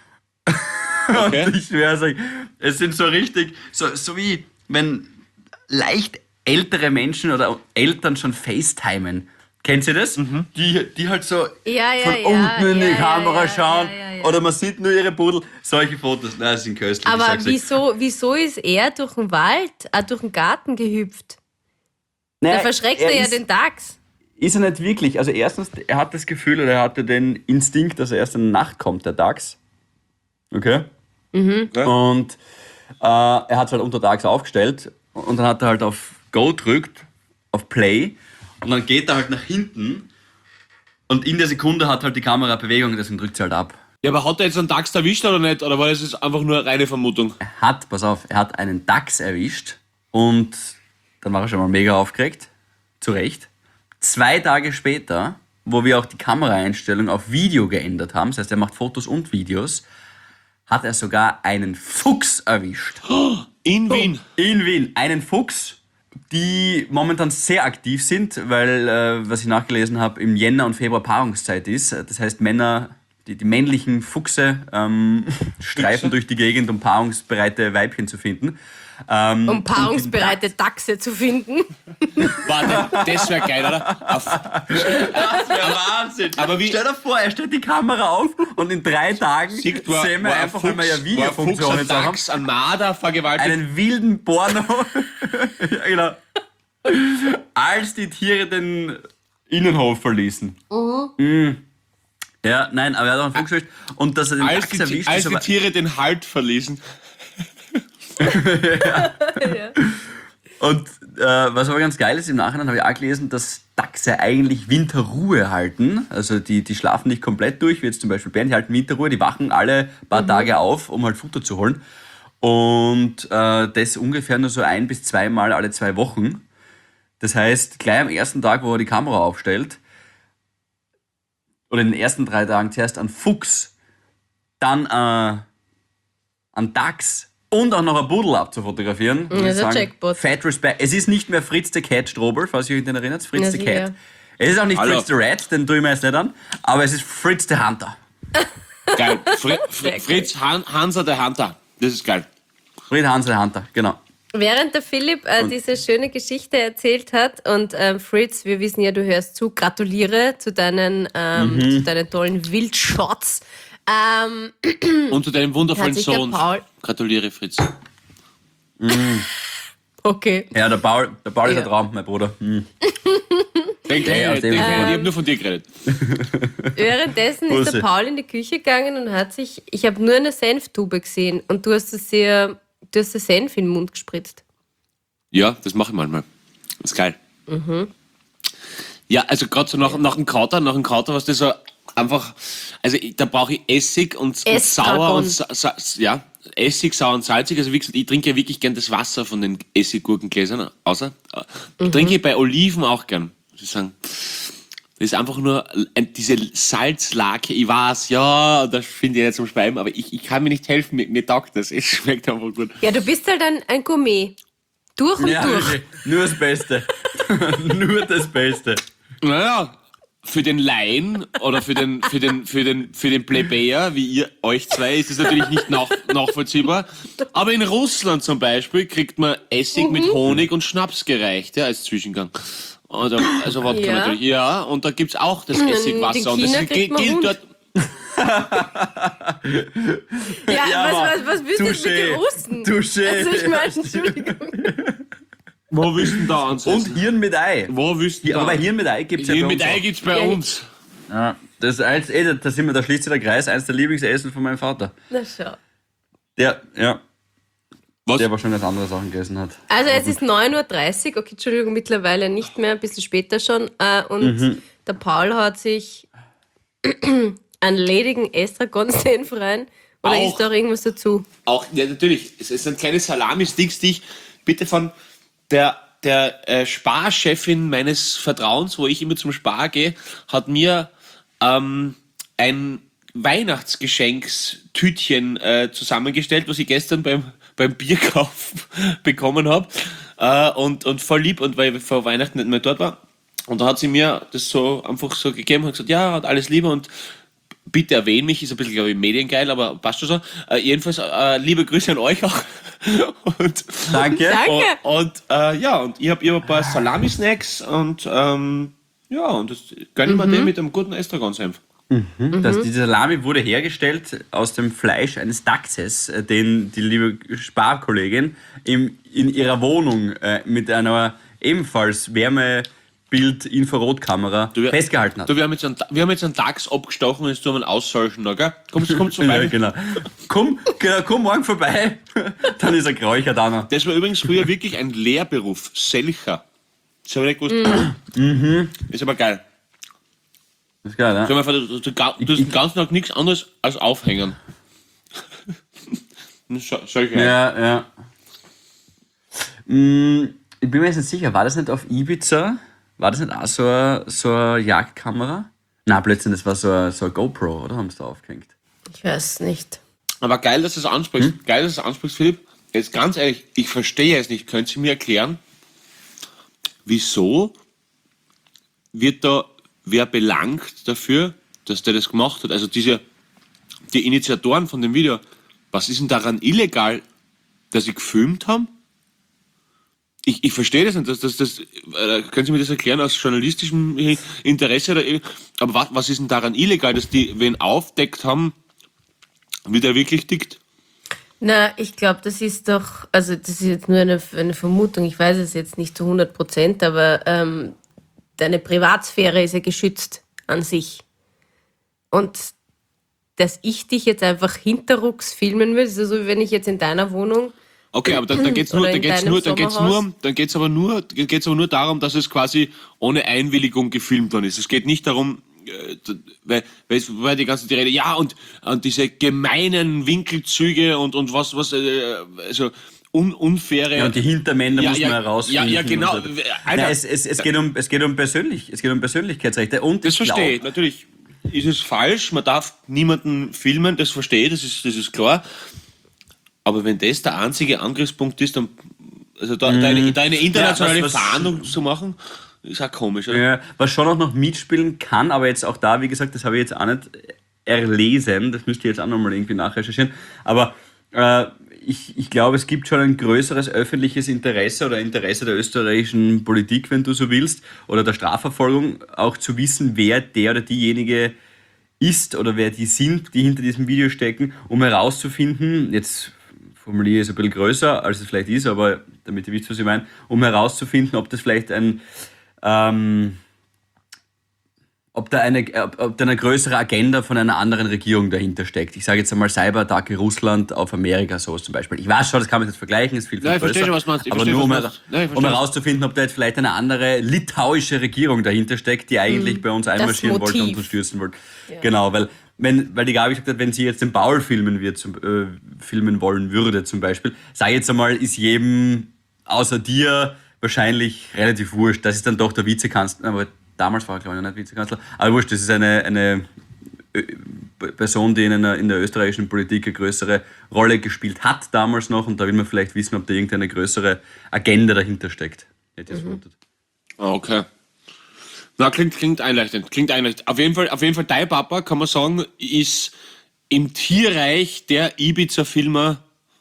Okay. Und ich schwör's euch, es sind so richtig, so, so wie wenn leicht ältere Menschen oder Eltern schon FaceTimen. Kennt ihr das? Mhm. Die, die halt so Ja, ja, von ja, unten in die ja, Kamera ja, schauen ja, ja, ja. oder man sieht nur ihre Pudel. Solche Fotos, nein, das sind köstlich. ich Aber sag's euch. wieso, wieso ist er durch den Wald, äh, durch den Garten gehüpft? Nein, Da verschreckt er, ja ist, den Dachs. Ist er nicht wirklich. Also erstens, er hat das Gefühl oder er hatte den Instinkt, dass er erst in der Nacht kommt, der Dachs. Okay? Ja. Und äh, er hat es halt untertags aufgestellt und dann hat er halt auf Go gedrückt, auf Play und dann geht er halt nach hinten und in der Sekunde hat halt die Kamera Bewegung, deswegen drückt sie halt ab. Ja, aber hat er jetzt einen Dachs erwischt oder nicht? Oder war das jetzt einfach nur eine reine Vermutung? Er hat, pass auf, er hat einen Dachs erwischt und dann war er schon mal mega aufgeregt, zu Recht. Zwei Tage später, wo wir auch die Kameraeinstellung auf Video geändert haben, das heißt, er macht Fotos und Videos, hat er sogar einen Fuchs erwischt. In Wien. In Wien. Einen Fuchs, die momentan sehr aktiv sind, weil, äh, was ich nachgelesen habe, im Jänner und Februar Paarungszeit ist. Das heißt, Männer, die, die männlichen Fuchse ähm, streifen durch die Gegend, um paarungsbereite Weibchen zu finden. Ähm, Um paarungsbereite Dachse zu finden. Warte, das wäre geil, oder? Auf, Das wäre Wahnsinn. Aber wie- Stell dir vor, er stellt die Kamera auf und in drei Tagen sieht, war, sehen wir war ein einfach, Fuchs, wenn wir ja war ein Fuchs, Videofunktionen ein so haben, Dachs, ein Marder vergewaltigt. einen wilden Porno. Ja, genau. Als die Tiere den Innenhof verließen. Mhm. Ja, nein, aber er hat auch einen Fuchs erwischt. Und dass er den als Dachs die, erwischt als ist, die aber Tiere den Halt verließen. Und äh, was aber ganz geil ist, im Nachhinein habe ich auch gelesen, dass Dachse eigentlich Winterruhe halten. Also die, die schlafen nicht komplett durch, wie jetzt zum Beispiel Bären, die halten Winterruhe, die wachen alle paar Tage auf, um halt Futter zu holen. Und äh, das ungefähr nur so ein bis zweimal alle zwei Wochen. Das heißt, gleich am ersten Tag, wo er die Kamera aufstellt, oder in den ersten drei Tagen zuerst ein Fuchs, dann äh, ein Dachs und auch noch ein Budel abzufotografieren. muss Ja, ich der sagen. Jackpot. Fat Respect. Es ist nicht mehr Fritz the Cat Strobel, falls ihr euch den erinnert. Fritz Ja, the sicher. Cat. Es ist auch nicht Hallo. Fritz the Rat, den tue ich mir jetzt nicht an, aber es ist Fritz the Hunter. Geil. Fri Sehr Fri geil. Fritz Han Hansa der Hunter. Das ist geil. Fritz Hansa the Hunter, genau. Während der Philipp äh, diese schöne Geschichte erzählt hat und ähm, Fritz, wir wissen ja, du hörst zu, gratuliere zu deinen, ähm, Mhm. zu deinen tollen Wildshots. Ähm, Und zu deinem wundervollen Hat sich der Sohn. Paul- Gratuliere, Fritz. okay. Ja, der Paul, der Paul ist Ja. ein Traum, mein Bruder. Mhm. Den kenn aus ich, dem den kenn ich, Grund. ich habe nur von dir geredet. Währenddessen ist Busse. der Paul in die Küche gegangen und hat sich, ich habe nur eine Senftube gesehen und du hast es dir, du hast dir Senf in den Mund gespritzt. Ja, das mache ich manchmal. Das ist geil. Ja, also gerade so nach, nach dem Kauter, nach dem Kauter, was das so einfach, also ich, da brauche ich Essig und, und Estragon. sauer und sa, sa, ja, Essig, sauer und salzig. Also wie gesagt, ich trinke ja wirklich gern das Wasser von den Essiggurkengläsern, außer äh, trinke ich bei Oliven auch gern, muss ich sagen. Das ist einfach nur ein, diese Salzlake, ich weiß, ja, das finde ich nicht zum Speiben, aber ich, ich kann mir nicht helfen, mir, mir taugt das, es schmeckt einfach gut. Ja, du bist halt ein, ein Gourmet. Durch und Ja, durch. wirklich. Nur das Beste. Nur das Beste. Naja, für den Laien oder für den, für den, für den, für den Plebejer, wie ihr, euch zwei, ist es natürlich nicht nach, nachvollziehbar. Aber in Russland zum Beispiel kriegt man Essig mit Honig und Schnaps gereicht, ja, als Zwischengang. Oder, also Wodka Ja. natürlich. Ja, und da gibt es auch das In Essigwasser. Und das China gilt kriegt man gilt Hund. dort. Ja, Ja, was, aber was, was willst du jetzt mit Touché. den Russen? Touché. Also ich meine, Entschuldigung. Wo willst du denn da ansetzen? Und Hirn mit Ei. Wo willst du Ja, da? aber Hirn mit Ei gibt es ja Hier bei mit uns Ei auch. gibt es bei Ja, uns. Ja, das ist eins, eh, da, sind wir, da schließt sich der Kreis, eins der Lieblingsessen von meinem Vater. Na schau. Der, ja, Was? der wahrscheinlich andere Sachen gegessen hat. Also es ist neun Uhr dreißig, okay, Entschuldigung, mittlerweile nicht mehr, ein bisschen später schon. Äh, und Mhm. der Paul hat sich einen ledigen Estragon-Senf rein. Oder Auch. ist da auch irgendwas dazu? Auch, ja, natürlich. Es ist ein kleines Salami-Sticks, die ich bitte von der, der äh, Sparchefin meines Vertrauens, wo ich immer zum Spar gehe, hat mir ähm, ein Weihnachtsgeschenkstütchen äh, zusammengestellt, was ich gestern beim, beim Bierkauf bekommen habe. Äh, und, und voll lieb, und weil ich vor Weihnachten nicht mehr dort war. Und da hat sie mir das so einfach so gegeben und gesagt, ja, hat alles Liebe und bitte erwähnen mich, ist ein bisschen, glaube ich, mediengeil, aber passt schon so. Äh, jedenfalls, äh, liebe Grüße an euch auch. und, Danke. Danke. Und, und äh, ja, und ich habe ihr ein paar Salami-Snacks und ähm, ja, und das gönne ich mir den mit einem guten Estragon-Senf. Das, die Salami wurde hergestellt aus dem Fleisch eines Dachses, äh, den die liebe Sparkollegin im, in ihrer Wohnung äh, mit einer ebenfalls Wärmebild-Infrarotkamera Du, wir- festgehalten hat. Du, wir haben jetzt einen, wir haben jetzt einen Dachs abgestochen und jetzt tun wir einen Ausseuchen da, gell? Kommst, kommst vorbei. Ja, genau. Komm, genau, komm morgen vorbei, dann ist er geräuchert, Anna. Das war übrigens früher wirklich ein Lehrberuf. Selcher. Das habe ich nicht gewusst. Ist aber geil. Das ist geil, Stell ne? dir mal vor, du, du, du hast den ganzen Tag nichts anderes als aufhängen. So- Solche. Ja, ja. Mm, ich bin mir jetzt nicht sicher, war das nicht auf Ibiza? War das nicht auch so eine, so eine Jagdkamera? Na, plötzlich, das war so eine, so eine GoPro, oder? Haben sie da aufgehängt? Ich weiß nicht. Aber geil, dass du es ansprichst. Geil, dass du es ansprichst, Philipp. Jetzt ganz ehrlich, ich verstehe es nicht. Könnt ihr mir erklären, wieso wird da wer belangt dafür, dass der das gemacht hat? Also diese, die Initiatoren von dem Video, was ist denn daran illegal, dass sie gefilmt haben? Ich, ich verstehe das nicht. Das, das, das, äh, können Sie mir das erklären aus journalistischem Interesse? Oder, aber was, was ist denn daran illegal, dass die wen aufdeckt haben, wie der wirklich tickt? Na, ich glaube, das ist doch, also das ist jetzt nur eine, eine Vermutung, ich weiß es jetzt nicht zu hundert Prozent, aber ähm, deine Privatsphäre ist ja geschützt an sich. Und dass ich dich jetzt einfach hinterrucks filmen will, ist so, wie wenn ich jetzt in deiner Wohnung. Okay, aber dann, dann geht's nur, Oder dann in geht's deinem nur, dann geht's Sommerhaus? nur, dann geht's aber nur, geht's aber nur darum, dass es quasi ohne Einwilligung gefilmt worden ist. Es geht nicht darum, äh, weil, weil es war die ganze die Rede, ja, und, und diese gemeinen Winkelzüge und, und was, was, äh, also un, unfaire. Ja, und die Hintermänner Ja, muss ja, man herausfinden. ja, ja, genau. Und so. Alter. Nein, es, es, es, geht um, es, geht um persönlich, es geht um Persönlichkeitsrechte. Und Das ich glaub- verstehe ich, natürlich ist es falsch, man darf niemanden filmen, das verstehe ich, das ist, das ist klar. Aber wenn das der einzige Angriffspunkt ist, dann, also da, da, eine, da eine internationale Ja, was- was- Fahndung zu machen, ist auch komisch, oder? Ja, was schon auch noch mitspielen kann, aber jetzt auch da, wie gesagt, das habe ich jetzt auch nicht erlesen, das müsst ihr jetzt auch nochmal irgendwie nachrecherchieren, aber äh, ich, ich glaube, es gibt schon ein größeres öffentliches Interesse oder Interesse der österreichischen Politik, wenn du so willst, oder der Strafverfolgung, auch zu wissen, wer der oder diejenige ist oder wer die sind, die hinter diesem Video stecken, um herauszufinden, jetzt formuliere ich es ein bisschen größer, als es vielleicht ist, aber damit ihr wisst, was ich meine, um herauszufinden, ob das vielleicht ein ähm, ob da, eine, ob, ob da eine größere Agenda von einer anderen Regierung dahinter steckt. Ich sage jetzt einmal Cyberattacke Russland auf Amerika, sowas zum Beispiel. Ich weiß schon, das kann man jetzt vergleichen, ist viel, viel Nein, ich verstehe größer. schon, was du meinst. Ich aber verstehe, nur um, was du hera- meinst. Nein, ich um verstehe. herauszufinden, ob da jetzt vielleicht eine andere litauische Regierung dahinter steckt, die eigentlich bei uns einmarschieren wollte und Motiv. uns stürzen wollte. Genau, weil, wenn, weil die Gabi gesagt hat, wenn sie jetzt den Paul filmen, wird, zum, äh, filmen wollen würde zum Beispiel, sag jetzt einmal, ist jedem außer dir wahrscheinlich relativ wurscht. Das ist dann doch der Vizekanzler, aber damals war er, glaube ich, noch nicht Vizekanzler. Aber wurscht, das ist eine, eine Ö- Person, die in, einer, in der österreichischen Politik eine größere Rolle gespielt hat damals noch. Und da will man vielleicht wissen, ob da irgendeine größere Agenda dahinter steckt. Hätte ich es vermutet. Okay. Na, klingt, klingt einleuchtend. Klingt einleuchtend. Auf jeden Fall, auf jeden Fall, dein Papa, kann man sagen, ist im Tierreich der Ibiza-Filmer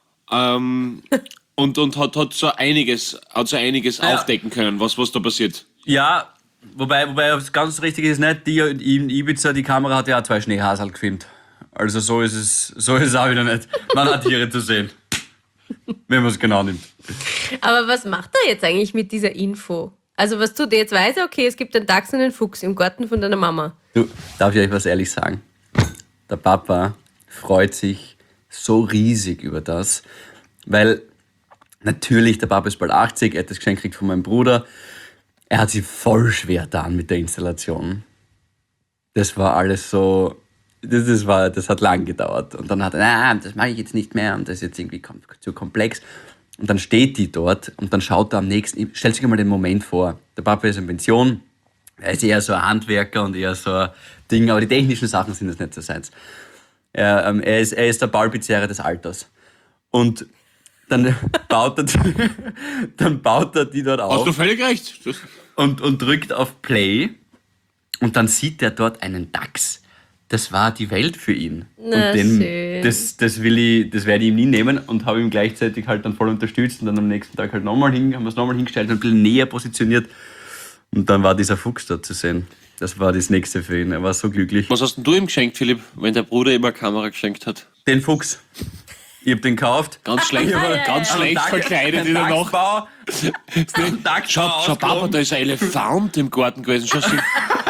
ähm, und, und hat, hat so einiges, hat so einiges Ja. aufdecken können, was, was da passiert. Ja, wobei, wobei das ganz richtig ist nicht, die in Ibiza, die Kamera hat ja auch zwei Schneehasel gefilmt. Also so ist es, so ist es auch wieder nicht. Man hat Tiere zu sehen. Wenn man es genau nimmt. Aber was macht er jetzt eigentlich mit dieser Info? Also was tut er jetzt? Weiß er, okay, es gibt einen Dachs und einen Fuchs im Garten von deiner Mama. Du, darf ich euch was ehrlich sagen? Der Papa freut sich so riesig über das, weil natürlich, der Papa ist bald achtzig, er hat das Geschenk gekriegt von meinem Bruder. Er hat sich voll schwer getan mit der Installation. Das war alles so, das, das, war, das hat lang gedauert. Und dann hat er, nein, das mache ich jetzt nicht mehr und das ist jetzt irgendwie kom- zu komplex. Und dann steht die dort und dann schaut er am nächsten, stellt sich mal den Moment vor. Der Papa ist in Pension, er ist eher so ein Handwerker und eher so ein Ding, aber die technischen Sachen sind das nicht so seins. Er, ähm, er, ist, er ist der Paul Pizzerra des Alters. Und dann baut er die, dann baut er die dort Hast du auf völlig recht. Das- und, und drückt auf Play und dann sieht er dort einen Dachs. Das war die Welt für ihn. Na, und den, schön. das, das will ich, das werde ich ihm nie nehmen und habe ihm gleichzeitig halt dann voll unterstützt und dann am nächsten Tag halt nochmal hin, haben wir es nochmal hingestellt und ein bisschen näher positioniert. Und dann war dieser Fuchs dort zu sehen. Das war das Nächste für ihn. Er war so glücklich. Was hast denn du ihm geschenkt, Philipp, wenn der Bruder ihm eine Kamera geschenkt hat? Den Fuchs. Ich hab den gekauft. Ganz schlecht, ja, ja, ganz ja. schlecht Dach- verkleidet in der Nacht. Dachsbau. Ein Dachsbau Schau, schau, Papa, ausgehoben. da ist ein Elefant im Garten gewesen. Schau, sie-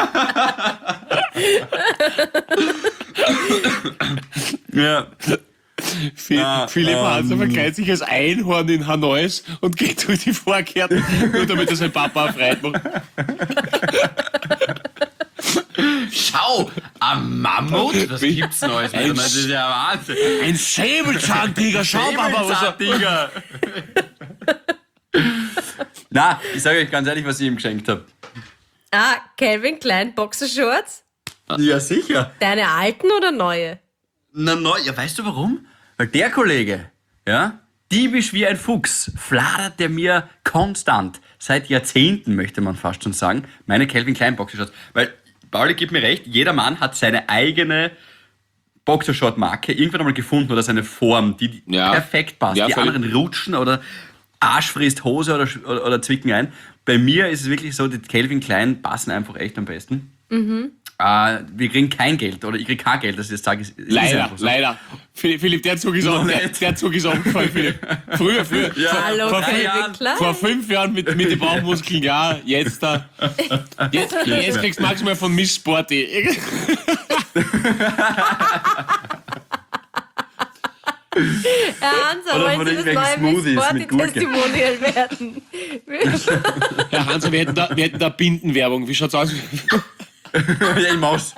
Ja. Phil- Ah, Philipp ähm. Hanser verkleidet sich als Einhorn in Hanois und geht durch die Vorgärten, nur damit er sein Papa erfreut macht. Schau, ein Mammut? Was Wie- gibt's Neues? Ein Das ist ja Wahnsinn. Ein Säbelzahntiger, schau, Papa, was er... Säbelzahntiger. Na, ich sage euch ganz ehrlich, was ich ihm geschenkt habe. Ah, Calvin Klein Boxershorts? Ja, sicher. Deine alten oder neue? Na, neu. Ja, weißt du warum? Weil der Kollege, ja, diebisch wie ein Fuchs, fladert der mir konstant, seit Jahrzehnten, möchte man fast schon sagen, meine Calvin Klein Boxershorts. Weil, Pauli gibt mir recht, jeder Mann hat seine eigene Boxershort-Marke irgendwann einmal gefunden oder seine Form, die Ja. perfekt passt. Ja, die völlig. anderen rutschen oder Arsch frisst Hose oder, oder, oder zwicken ein. Bei mir ist es wirklich so, die Calvin Klein passen einfach echt am besten. Mhm. Äh, wir kriegen kein Geld oder ich kriege kein Geld, dass ich das sage. ist- ist Leider, einfach so. leider. Philipp, Philipp, der Zug ist Noch auch, der, nicht. der Zug ist aufgefallen, Philipp. Früher, früher. Ja, Hallo, vor, drei Calvin Jahren. Klein. vor fünf Jahren mit, mit den Bauchmuskeln, ja, jetzt da. Jetzt, jetzt kriegst du maximal von Miss Sporty. Herr Hanser, Oder wollen von Sie das irgendwelchen neue Smoothies Miss mit Gurke. Testimonial werden? Herr Hanser, wir hätten da, wir hätten da Bindenwerbung. Wie schaut's aus? Ja, ich mach's.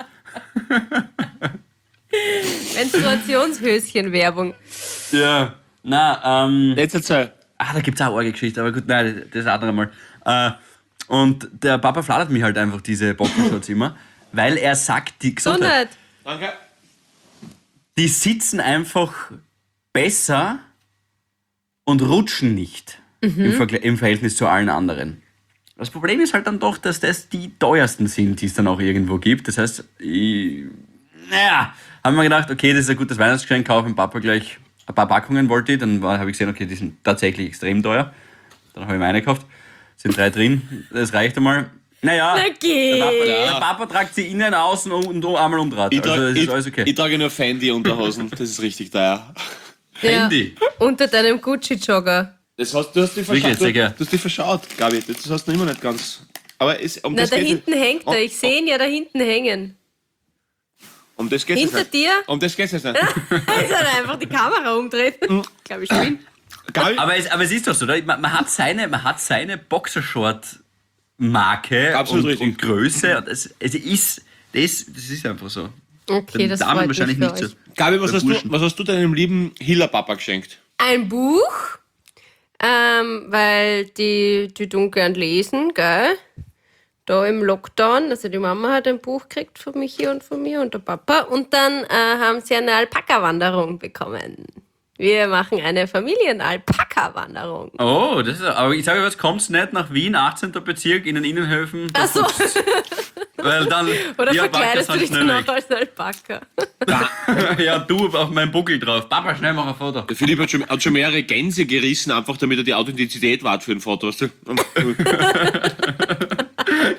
Menstruationshöschen-Werbung. Ja. Na, ähm. Jetzt erzähl. Ah, da gibt's auch eine Geschichte, aber gut, nein, das ist ein anderes Mal. Äh, und der Papa fladert mich halt einfach diese Boxershorts immer, weil er sagt, die Gesundheit, Gesundheit. Danke. die sitzen einfach besser und rutschen nicht im, Vergle- im Verhältnis zu allen anderen. Das Problem ist halt dann doch, dass das die teuersten sind, die es dann auch irgendwo gibt. Das heißt, ich, naja, haben wir gedacht, okay, das ist ein gutes Weihnachtsgeschenk, kaufe dem Papa gleich ein paar Packungen, wollte ich. Dann habe ich gesehen, okay, die sind tatsächlich extrem teuer. Dann habe ich mir eine gekauft. Sind drei drin, das reicht einmal. Naja, Na geh. der, Papa, der Papa tragt sie innen, außen und, und einmal umdraht. Ich, Also trage, das ist ich, alles okay. ich trage nur Fendi-Unterhosen. Das ist richtig teuer. Handy. Ja, unter deinem Gucci-Jogger. Das hast, du hast dich Wirklich, verschaut. sehr Du, gern. du hast dich verschaut, Gabi. Das hast du immer nicht ganz. Aber es, um Na, das da geht hinten hängt um, er. Ich sehe ihn ja da hinten hängen. Um das geht's Hinter jetzt nicht. dir? Um das geht's jetzt nicht. Ich soll einfach die Kamera umdrehen. Ich glaube, ich bin. Gabi, Aber es, aber es ist doch so, oder? Man, man hat seine, man hat seine Boxershort-Marke Absolut und, richtig. und Größe. Und es, es ist, das, das ist einfach so. Okay, Den das Damen freut wahrscheinlich mich für nicht euch. so. Gabi, was Bei hast, du, Burschen. was hast du deinem lieben Hiller-Papa geschenkt? Ein Buch, ähm, weil die, die tun gern lesen, gell? Da im Lockdown, also die Mama hat ein Buch gekriegt von Michi und von mir und der Papa. Und dann äh, haben sie eine Alpaka-Wanderung bekommen. Wir machen eine Familien-Alpaka-Wanderung. Oh, das ist, aber ich sage was, kommt's nicht nach Wien, achtzehnter Bezirk, in den Innenhöfen? Ach so. Weil dann, Oder die verkleidest du Alpakas dich sind dann schnell auch als Alpaka? weg. Ja, du auf meinem Buckel drauf. Papa, schnell mach ein Foto. Der Philipp hat schon, hat schon mehrere Gänse gerissen, einfach damit er die Authentizität wahrt für ein Foto. Weißt du?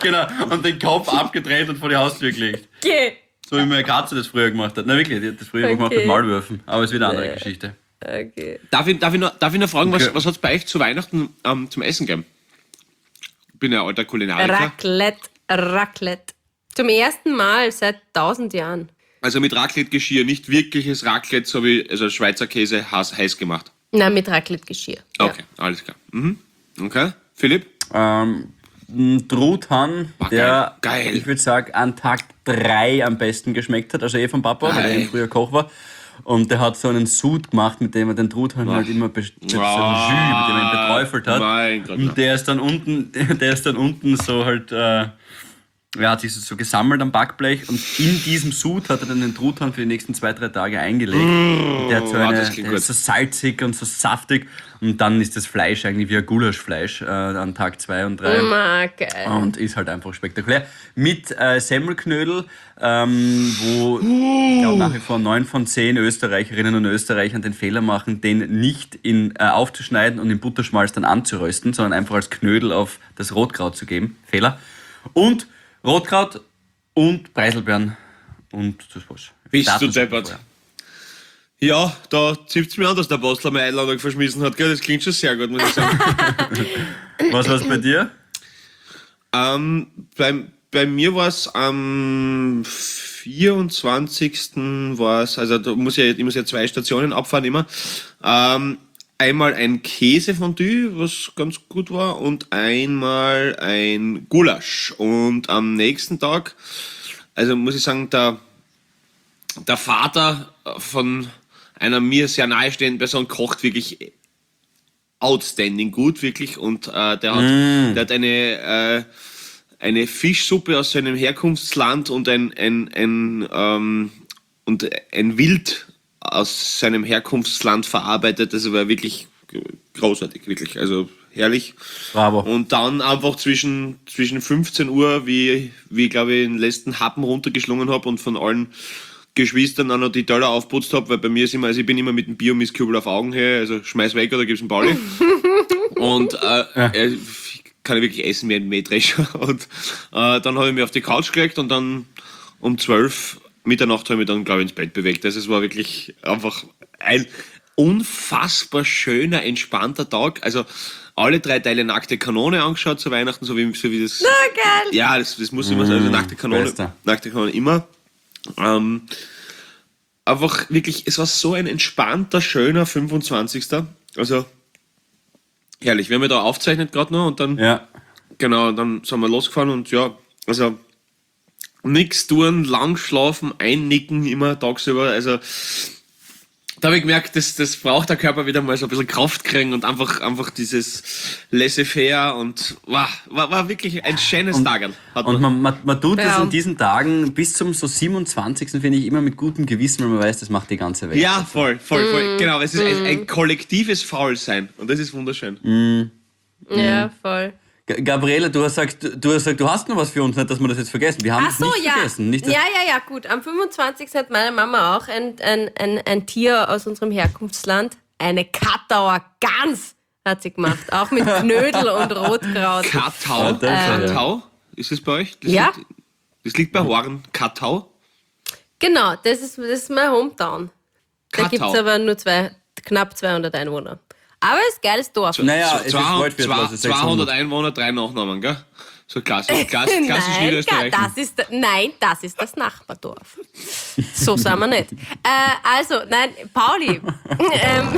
genau, und den Kopf abgedreht und vor die Haustür gelegt. Geh. So wie meine Katze das früher gemacht hat. Na wirklich, die hat das früher Okay. gemacht mit Maulwürfen. Aber es ist wieder eine andere Geschichte. Okay. Darf ich, darf ich, noch, darf ich noch fragen, Okay. was, was hat es bei euch zu Weihnachten ähm, zum Essen gegeben? Ich bin ja ein alter Kulinariker. Raclette, Raclette. Zum ersten Mal seit tausend Jahren. Also mit Raclette-Geschirr, nicht wirkliches Raclette, so wie also Schweizer Käse heiß, heiß gemacht. Nein, mit Raclette-Geschirr. Okay, alles klar. Mhm. Okay, Philipp? Ähm, ein Truthahn, War der, geil. Geil. ich würde sagen, an Tag drei am besten geschmeckt hat. Also eh vom Papa, weil er Geil. eben früher Koch war. Und der hat so einen Sud gemacht, mit dem er den Truthahn halt immer, be- so einen Jus, mit dem er ihn beträufelt hat. Mein Gott, Und der ist dann unten, der ist dann unten so halt, äh, er hat sich so, so gesammelt am Backblech und in diesem Sud hat er dann den Truthahn für die nächsten zwei, drei Tage eingelegt. Und der hat so ah, eine, das klingt der gut. ist so salzig und so saftig und dann ist das Fleisch eigentlich wie ein Gulaschfleisch äh, an Tag zwei und drei. Ah, geil. Und ist halt einfach spektakulär. Mit äh, Semmelknödel, ähm, wo ich glaube nach wie vor neun von zehn Österreicherinnen und Österreichern den Fehler machen, den nicht in, äh, aufzuschneiden und in Butterschmalz dann anzurösten, sondern einfach als Knödel auf das Rotkraut zu geben. Fehler. Und Rotkraut und Preiselbeeren und das war's. Bist du Datensuppe deppert? vorher. Ja, da zieht es mir an, dass der Bastler meine Einladung verschmissen hat. Gell? Das klingt schon sehr gut, muss ich sagen. Was war's bei dir? ähm, bei, bei mir war es am vierundzwanzigsten war es, also da muss ja, ich muss ja zwei Stationen abfahren immer. Ähm, einmal ein Käsefondue, was ganz gut war, und einmal ein Gulasch. Und am nächsten Tag, also muss ich sagen, der, der Vater von einer mir sehr nahestehenden Person kocht wirklich outstanding gut, wirklich. Und äh, der, hat, der hat eine, äh, eine Fischsuppe aus seinem Herkunftsland und ein, ein, ein, ähm, und ein Wild aus seinem Herkunftsland verarbeitet. Das war wirklich großartig, wirklich. Also herrlich. Bravo. Und dann einfach zwischen, zwischen fünfzehn Uhr, wie, wie glaube ich, den letzten Happen runtergeschlungen habe und von allen Geschwistern dann noch die Teller aufputzt habe, weil bei mir ist immer, also ich bin immer mit dem Biomistkübel auf Augenhöhe, also schmeiß weg oder gib's einen Pauli. Und äh, äh, kann ich wirklich essen wie ein Mähdrescher. Und äh, dann habe ich mich auf die Couch gelegt und dann um zwölf Mitternacht habe ich mich dann, glaube ich, ins Bett bewegt. Also es war wirklich einfach ein unfassbar schöner, entspannter Tag. Also alle drei Teile Nackte Kanone angeschaut zu Weihnachten, so wie, so wie das... Na, geil. Ja, das, das muss immer sein. Also Nackte Kanone, Bester. Nackte Kanone immer. Ähm, einfach wirklich, es war so ein entspannter, schöner fünfundzwanzigsten Also herrlich. Wir haben ja da aufgezeichnet gerade noch und dann, Ja. genau, dann sind wir losgefahren und ja, also nichts tun, lang schlafen, einnicken immer tagsüber. Also da habe ich gemerkt, das, das braucht der Körper wieder mal so ein bisschen Kraft kriegen und einfach, einfach dieses laissez-faire und wow, war, war wirklich ein schönes Tag. Hat Und man, man, man tut das Ja. in diesen Tagen bis zum so siebenundzwanzigsten finde ich immer mit gutem Gewissen, weil man weiß, das macht die ganze Welt. Ja, voll, voll, voll. Genau, es ist ein, ein kollektives Faulsein und das ist wunderschön. Ja, voll. G- Gabriele, du hast gesagt, du hast gesagt, du hast noch was für uns, nicht, dass wir das jetzt vergessen. Wir haben Ach es so, nicht ja. vergessen. Nicht, dass- ja, ja, ja, gut. Am fünfundzwanzigsten hat meine Mama auch ein, ein, ein, ein Tier aus unserem Herkunftsland. Eine Kattauer Gans hat sie gemacht. Auch mit Knödel und Rotkraut. Kattau, das ist ja. Kattau, ist es bei euch? Das Ja. Liegt, das liegt bei Horn, Kattau. Genau, das ist, das ist mein Hometown. Da Kattau. gibt es aber nur zwei, knapp zweihundert Einwohner. Aber es ist ein geiles Dorf. Naja, es ist Zwei- Waldviertel, zwei- also zweihundert sechshundert. Einwohner, drei Nachnamen, gell? So klassisch, klassisch, klassisch Nein, Niederösterreich. das ist, nein, das ist das Nachbardorf. So sind wir nicht. Äh, also, nein, Pauli, ähm,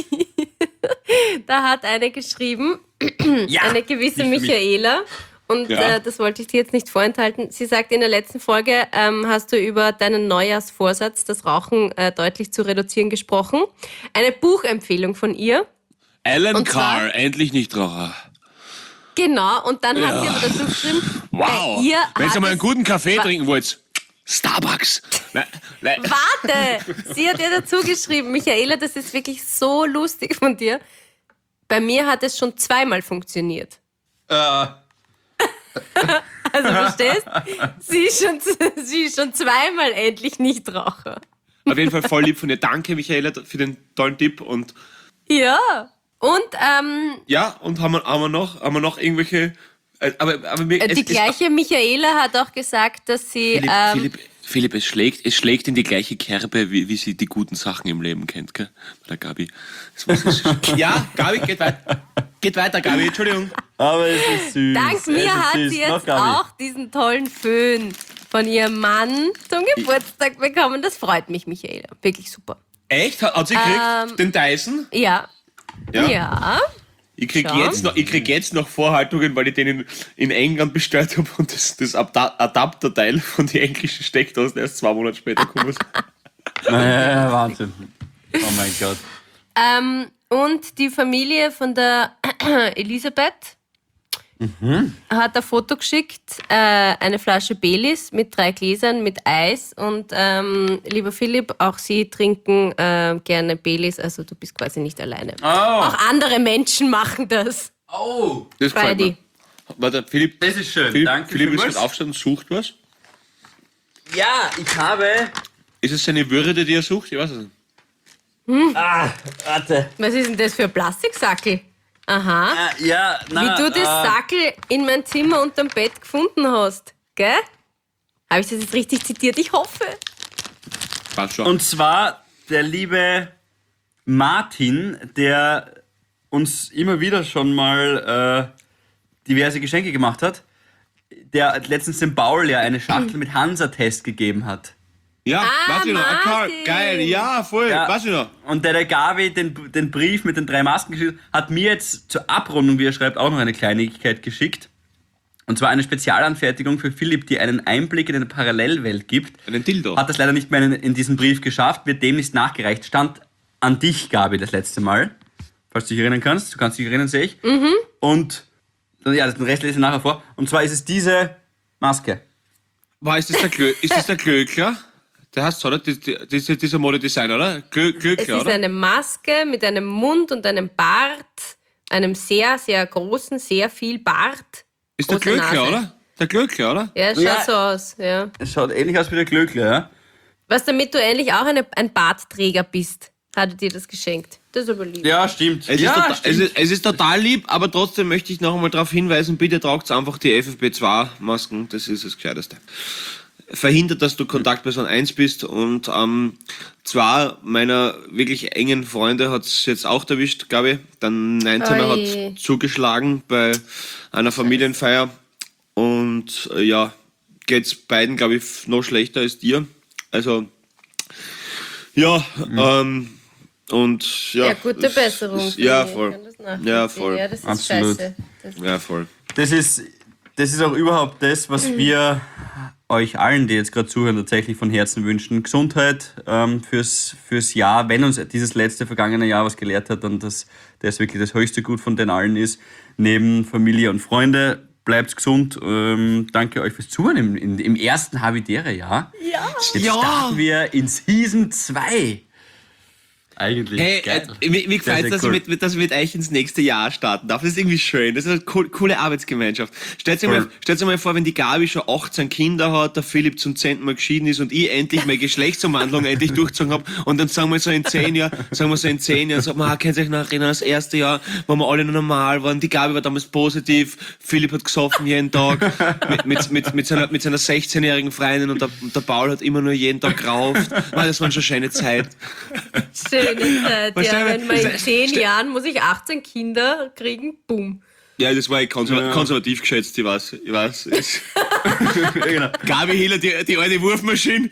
da hat eine geschrieben, Ja, eine gewisse nicht für mich. Michaela. Und Ja. äh, das wollte ich dir jetzt nicht vorenthalten. Sie sagt, in der letzten Folge ähm, hast du über deinen Neujahrsvorsatz, das Rauchen äh, deutlich zu reduzieren, gesprochen. Eine Buchempfehlung von ihr. Alan Und zwar- Carr, endlich Nichtraucher. Genau, und dann hat sie aber dazu geschrieben, Wow. bei ihr Wenn hat ihr mal einen es- guten Kaffee Wa- trinken wollt, Starbucks. Nein, nein. Warte! Sie hat ihr dazu geschrieben, Michaela, das ist wirklich so lustig von dir. Bei mir hat es schon zweimal funktioniert. Äh, Also verstehst? Sie ist schon, sie ist schon zweimal endlich Nichtraucher. Auf jeden Fall voll lieb von dir. Danke, Michaela, für den tollen Tipp. Und Ja. Und ähm, ja, und haben wir, haben wir, noch, haben wir noch irgendwelche aber, aber mir, Äh, es, Die gleiche Michaela hat auch gesagt, dass sie... Philipp, ähm, Philipp, Philipp, es schlägt, es schlägt in die gleiche Kerbe, wie, wie sie die guten Sachen im Leben kennt, gell? Bei der Gabi. Das muss ich- ja, Gabi, geht weiter. Geht weiter, Gabi, Entschuldigung. Aber es ist süß. Dank es mir ist hat süß. sie Noch, jetzt Gabi. auch diesen tollen Föhn von ihrem Mann zum Geburtstag bekommen. Das freut mich, Michaela. Wirklich super. Echt? Hat, hat sie gekriegt? Ähm, Den Dyson? Ja. Ja. Ja. Ich krieg, Schau. jetzt noch, ich krieg jetzt noch Vorhaltungen, weil ich den in, in England bestellt habe und das, das Adap- Adapterteil von den englischen Steckdosen erst zwei Monate später kommt. Ja, Wahnsinn. Oh mein Gott. Ähm, und die Familie von der Elisabeth hat ein Foto geschickt, äh, eine Flasche Baileys mit drei Gläsern mit Eis. Und ähm, lieber Philipp, auch Sie trinken äh, gerne Baileys, also du bist quasi nicht alleine. Oh. Auch andere Menschen machen das. Oh, Das gefällt Freddy. mir. Warte, Philipp, das ist schön. Philipp, Danke Philipp ist vielmals. gerade aufstehen und sucht was. Ja, ich habe... Ist es seine Würde, die er sucht? Ich weiß es nicht. Ah, warte. Was ist denn das für ein Plastiksackel? Aha. Äh, ja, na, Wie du das äh, Sackel in mein Zimmer unterm Bett gefunden hast. Gell? Habe ich das jetzt richtig zitiert? Ich hoffe. Passt schon. Und zwar der liebe Martin, der uns immer wieder schon mal äh, diverse Geschenke gemacht hat, der letztens dem Paul ja eine Schachtel mit Hansa-Test gegeben hat. ja, Ah, weiß ich noch. Ah, Karl, Martin. geil, ja, voll, Ja. weiß ich noch. Und der der Gabi den, den Brief mit den drei Masken geschickt hat, mir jetzt zur Abrundung, wie er schreibt, auch noch eine Kleinigkeit geschickt. Und zwar eine Spezialanfertigung für Philipp, die einen Einblick in eine Parallelwelt gibt. Einen Dildo. Hat das leider nicht mehr in, in diesem Brief geschafft, wird demnächst nachgereicht. Stand an dich, Gabi, das letzte Mal. Falls du dich erinnern kannst. Du kannst dich erinnern, sehe ich. Mhm. Und ja, den Rest lese ich nachher vor. Und zwar ist es diese Maske. War, ist das der, Glö ist das der Glöckler? Der heißt so, oder? Das, das ist ja dieser Modedesign, oder? Glö Es Glöckler, ist oder? eine Maske mit einem Mund und einem Bart, einem sehr, sehr großen, sehr viel Bart. Ist der große Glöckler, Nase. oder? Der Glöckler, oder? Ja, es schaut Ja. so aus. Ja. Es schaut ähnlich aus wie der Glöckler, ja? Was, damit du endlich auch eine, ein Bartträger bist, hat er dir das geschenkt. Das ist aber lieb. Ja, stimmt. Es, ja, ist total, stimmt. es, ist, es ist total lieb, aber trotzdem möchte ich noch einmal darauf hinweisen, bitte tragt einfach die F F P zwei Masken, das ist das Gescheiteste. Verhindert, dass du Kontaktperson eins bist und ähm, zwei meiner wirklich engen Freunde hat es jetzt auch erwischt, glaube ich. Der neunzehner Oi. hat zugeschlagen bei einer Familienfeier und äh, ja, geht's beiden, glaube ich, noch schlechter als dir. Also, ja, ähm, und ja. Ja, gute es- Besserung. es- Ja, finde ich. voll. Ich kann das nachvollziehen. Ja, voll. Ja, das ist Absolut. scheiße. Das Ja, voll. Das ist, das ist auch überhaupt das, was wir euch allen, die jetzt gerade zuhören, tatsächlich von Herzen wünschen. Gesundheit ähm, fürs, fürs Jahr. Wenn uns dieses letzte vergangene Jahr was gelehrt hat, dann dass das wirklich das höchste Gut von den allen ist. Neben Familie und Freunde. Bleibt gesund. Ähm, danke euch fürs Zuhören im, im, im ersten Havidere-Jahr. Ja. Jetzt Ja. starten wir in Season zwei. Eigentlich Hey, geil. äh, mir, mir gefällt sehr dass, cool. ich mit, mit, dass ich mit euch ins nächste Jahr starten darf. Das ist irgendwie schön. Das ist eine cool, coole Arbeitsgemeinschaft. Stellt euch, mal, Voll. stellt euch mal vor, wenn die Gabi schon achtzehn Kinder hat, der Philipp zum zehnten Mal geschieden ist und ich endlich meine Geschlechtsumwandlung endlich durchgezogen habe und dann sagen wir so in zehn Jahren, sagen wir so in zehn Jahren, sagt man, ah, könnt ihr euch noch erinnern, das erste Jahr, wo wir alle noch normal waren, die Gabi war damals positiv, Philipp hat gesoffen jeden Tag mit, mit, mit, mit, seiner, mit seiner sechzehnjährigen Freundin und der, und der Paul hat immer nur jeden Tag gerauft. Ah, das waren schon schöne Zeit. schöne Zeit. Was Ja, stell- wenn man in stell- zehn stell- Jahren muss ich achtzehn Kinder kriegen, boom. Ja, das war ich konserv Ja. konservativ geschätzt, ich weiß. Ich weiß. Es- Ja, genau. Gabi Hiller, die, die alte Wurfmaschine.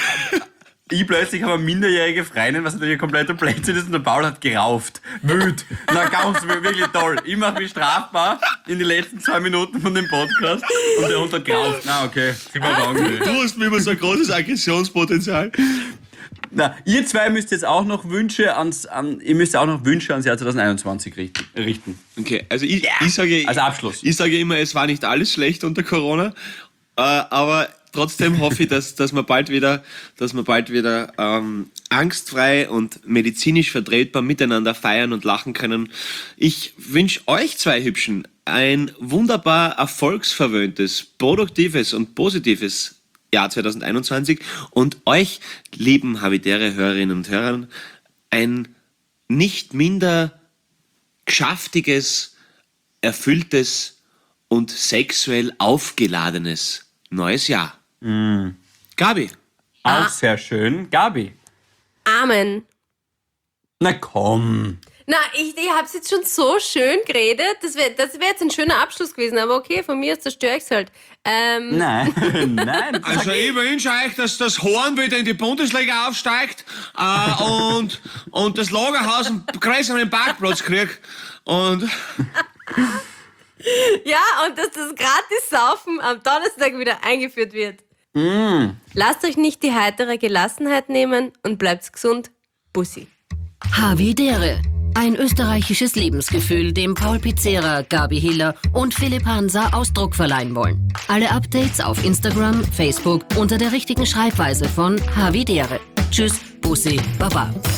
Ich plötzlich habe eine minderjährige Freundin, was natürlich ein kompletter Blödsinn ist, und der Paul hat gerauft. Wild. Na, ganz wild, wirklich toll. Ich mache mich strafbar in die letzten zwei Minuten von dem Podcast und der Hund hat gerauft. Na, okay. Sind wir rangegangen. Du hast mir immer so ein großes Aggressionspotenzial. Na, ihr zwei müsst jetzt auch noch Wünsche ans, an, ihr müsst auch noch Wünsche ans Jahr zwanzig einundzwanzig richten. richten. Okay, also ich, ich sage Als Abschluss. Ich sage immer, es war nicht alles schlecht unter Corona, äh, aber trotzdem hoffe ich, dass, dass wir bald wieder, dass wir bald wieder ähm, angstfrei und medizinisch vertretbar miteinander feiern und lachen können. Ich wünsche euch zwei Hübschen ein wunderbar erfolgsverwöhntes, produktives und positives Jahr zwanzig einundzwanzig und euch, lieben Habitäre Hörerinnen und Hörer, ein nicht minder geschäftiges, erfülltes und sexuell aufgeladenes neues Jahr. Mm. Gabi. Auch sehr schön. Gabi. Amen. Na komm. Na, ich, ich habe es jetzt schon so schön geredet. Das wäre das wär jetzt ein schöner Abschluss gewesen. Aber okay, von mir aus zerstöre ich es halt. Ähm, Nein, nein. Also ich wünsche euch, dass das Horn wieder in die Bundesliga aufsteigt äh, und, und das Lagerhaus einen größeren Parkplatz kriegt. Und ja, und dass das Gratis-Saufen am Donnerstag wieder eingeführt wird. Mm. Lasst euch nicht die heitere Gelassenheit nehmen und bleibt gesund. Bussi. Havidere. Ein österreichisches Lebensgefühl, dem Paul Pizzera, Gabi Hiller und Philipp Hansa Ausdruck verleihen wollen. Alle Updates auf Instagram, Facebook unter der richtigen Schreibweise von Havidere. Tschüss, Bussi, Baba.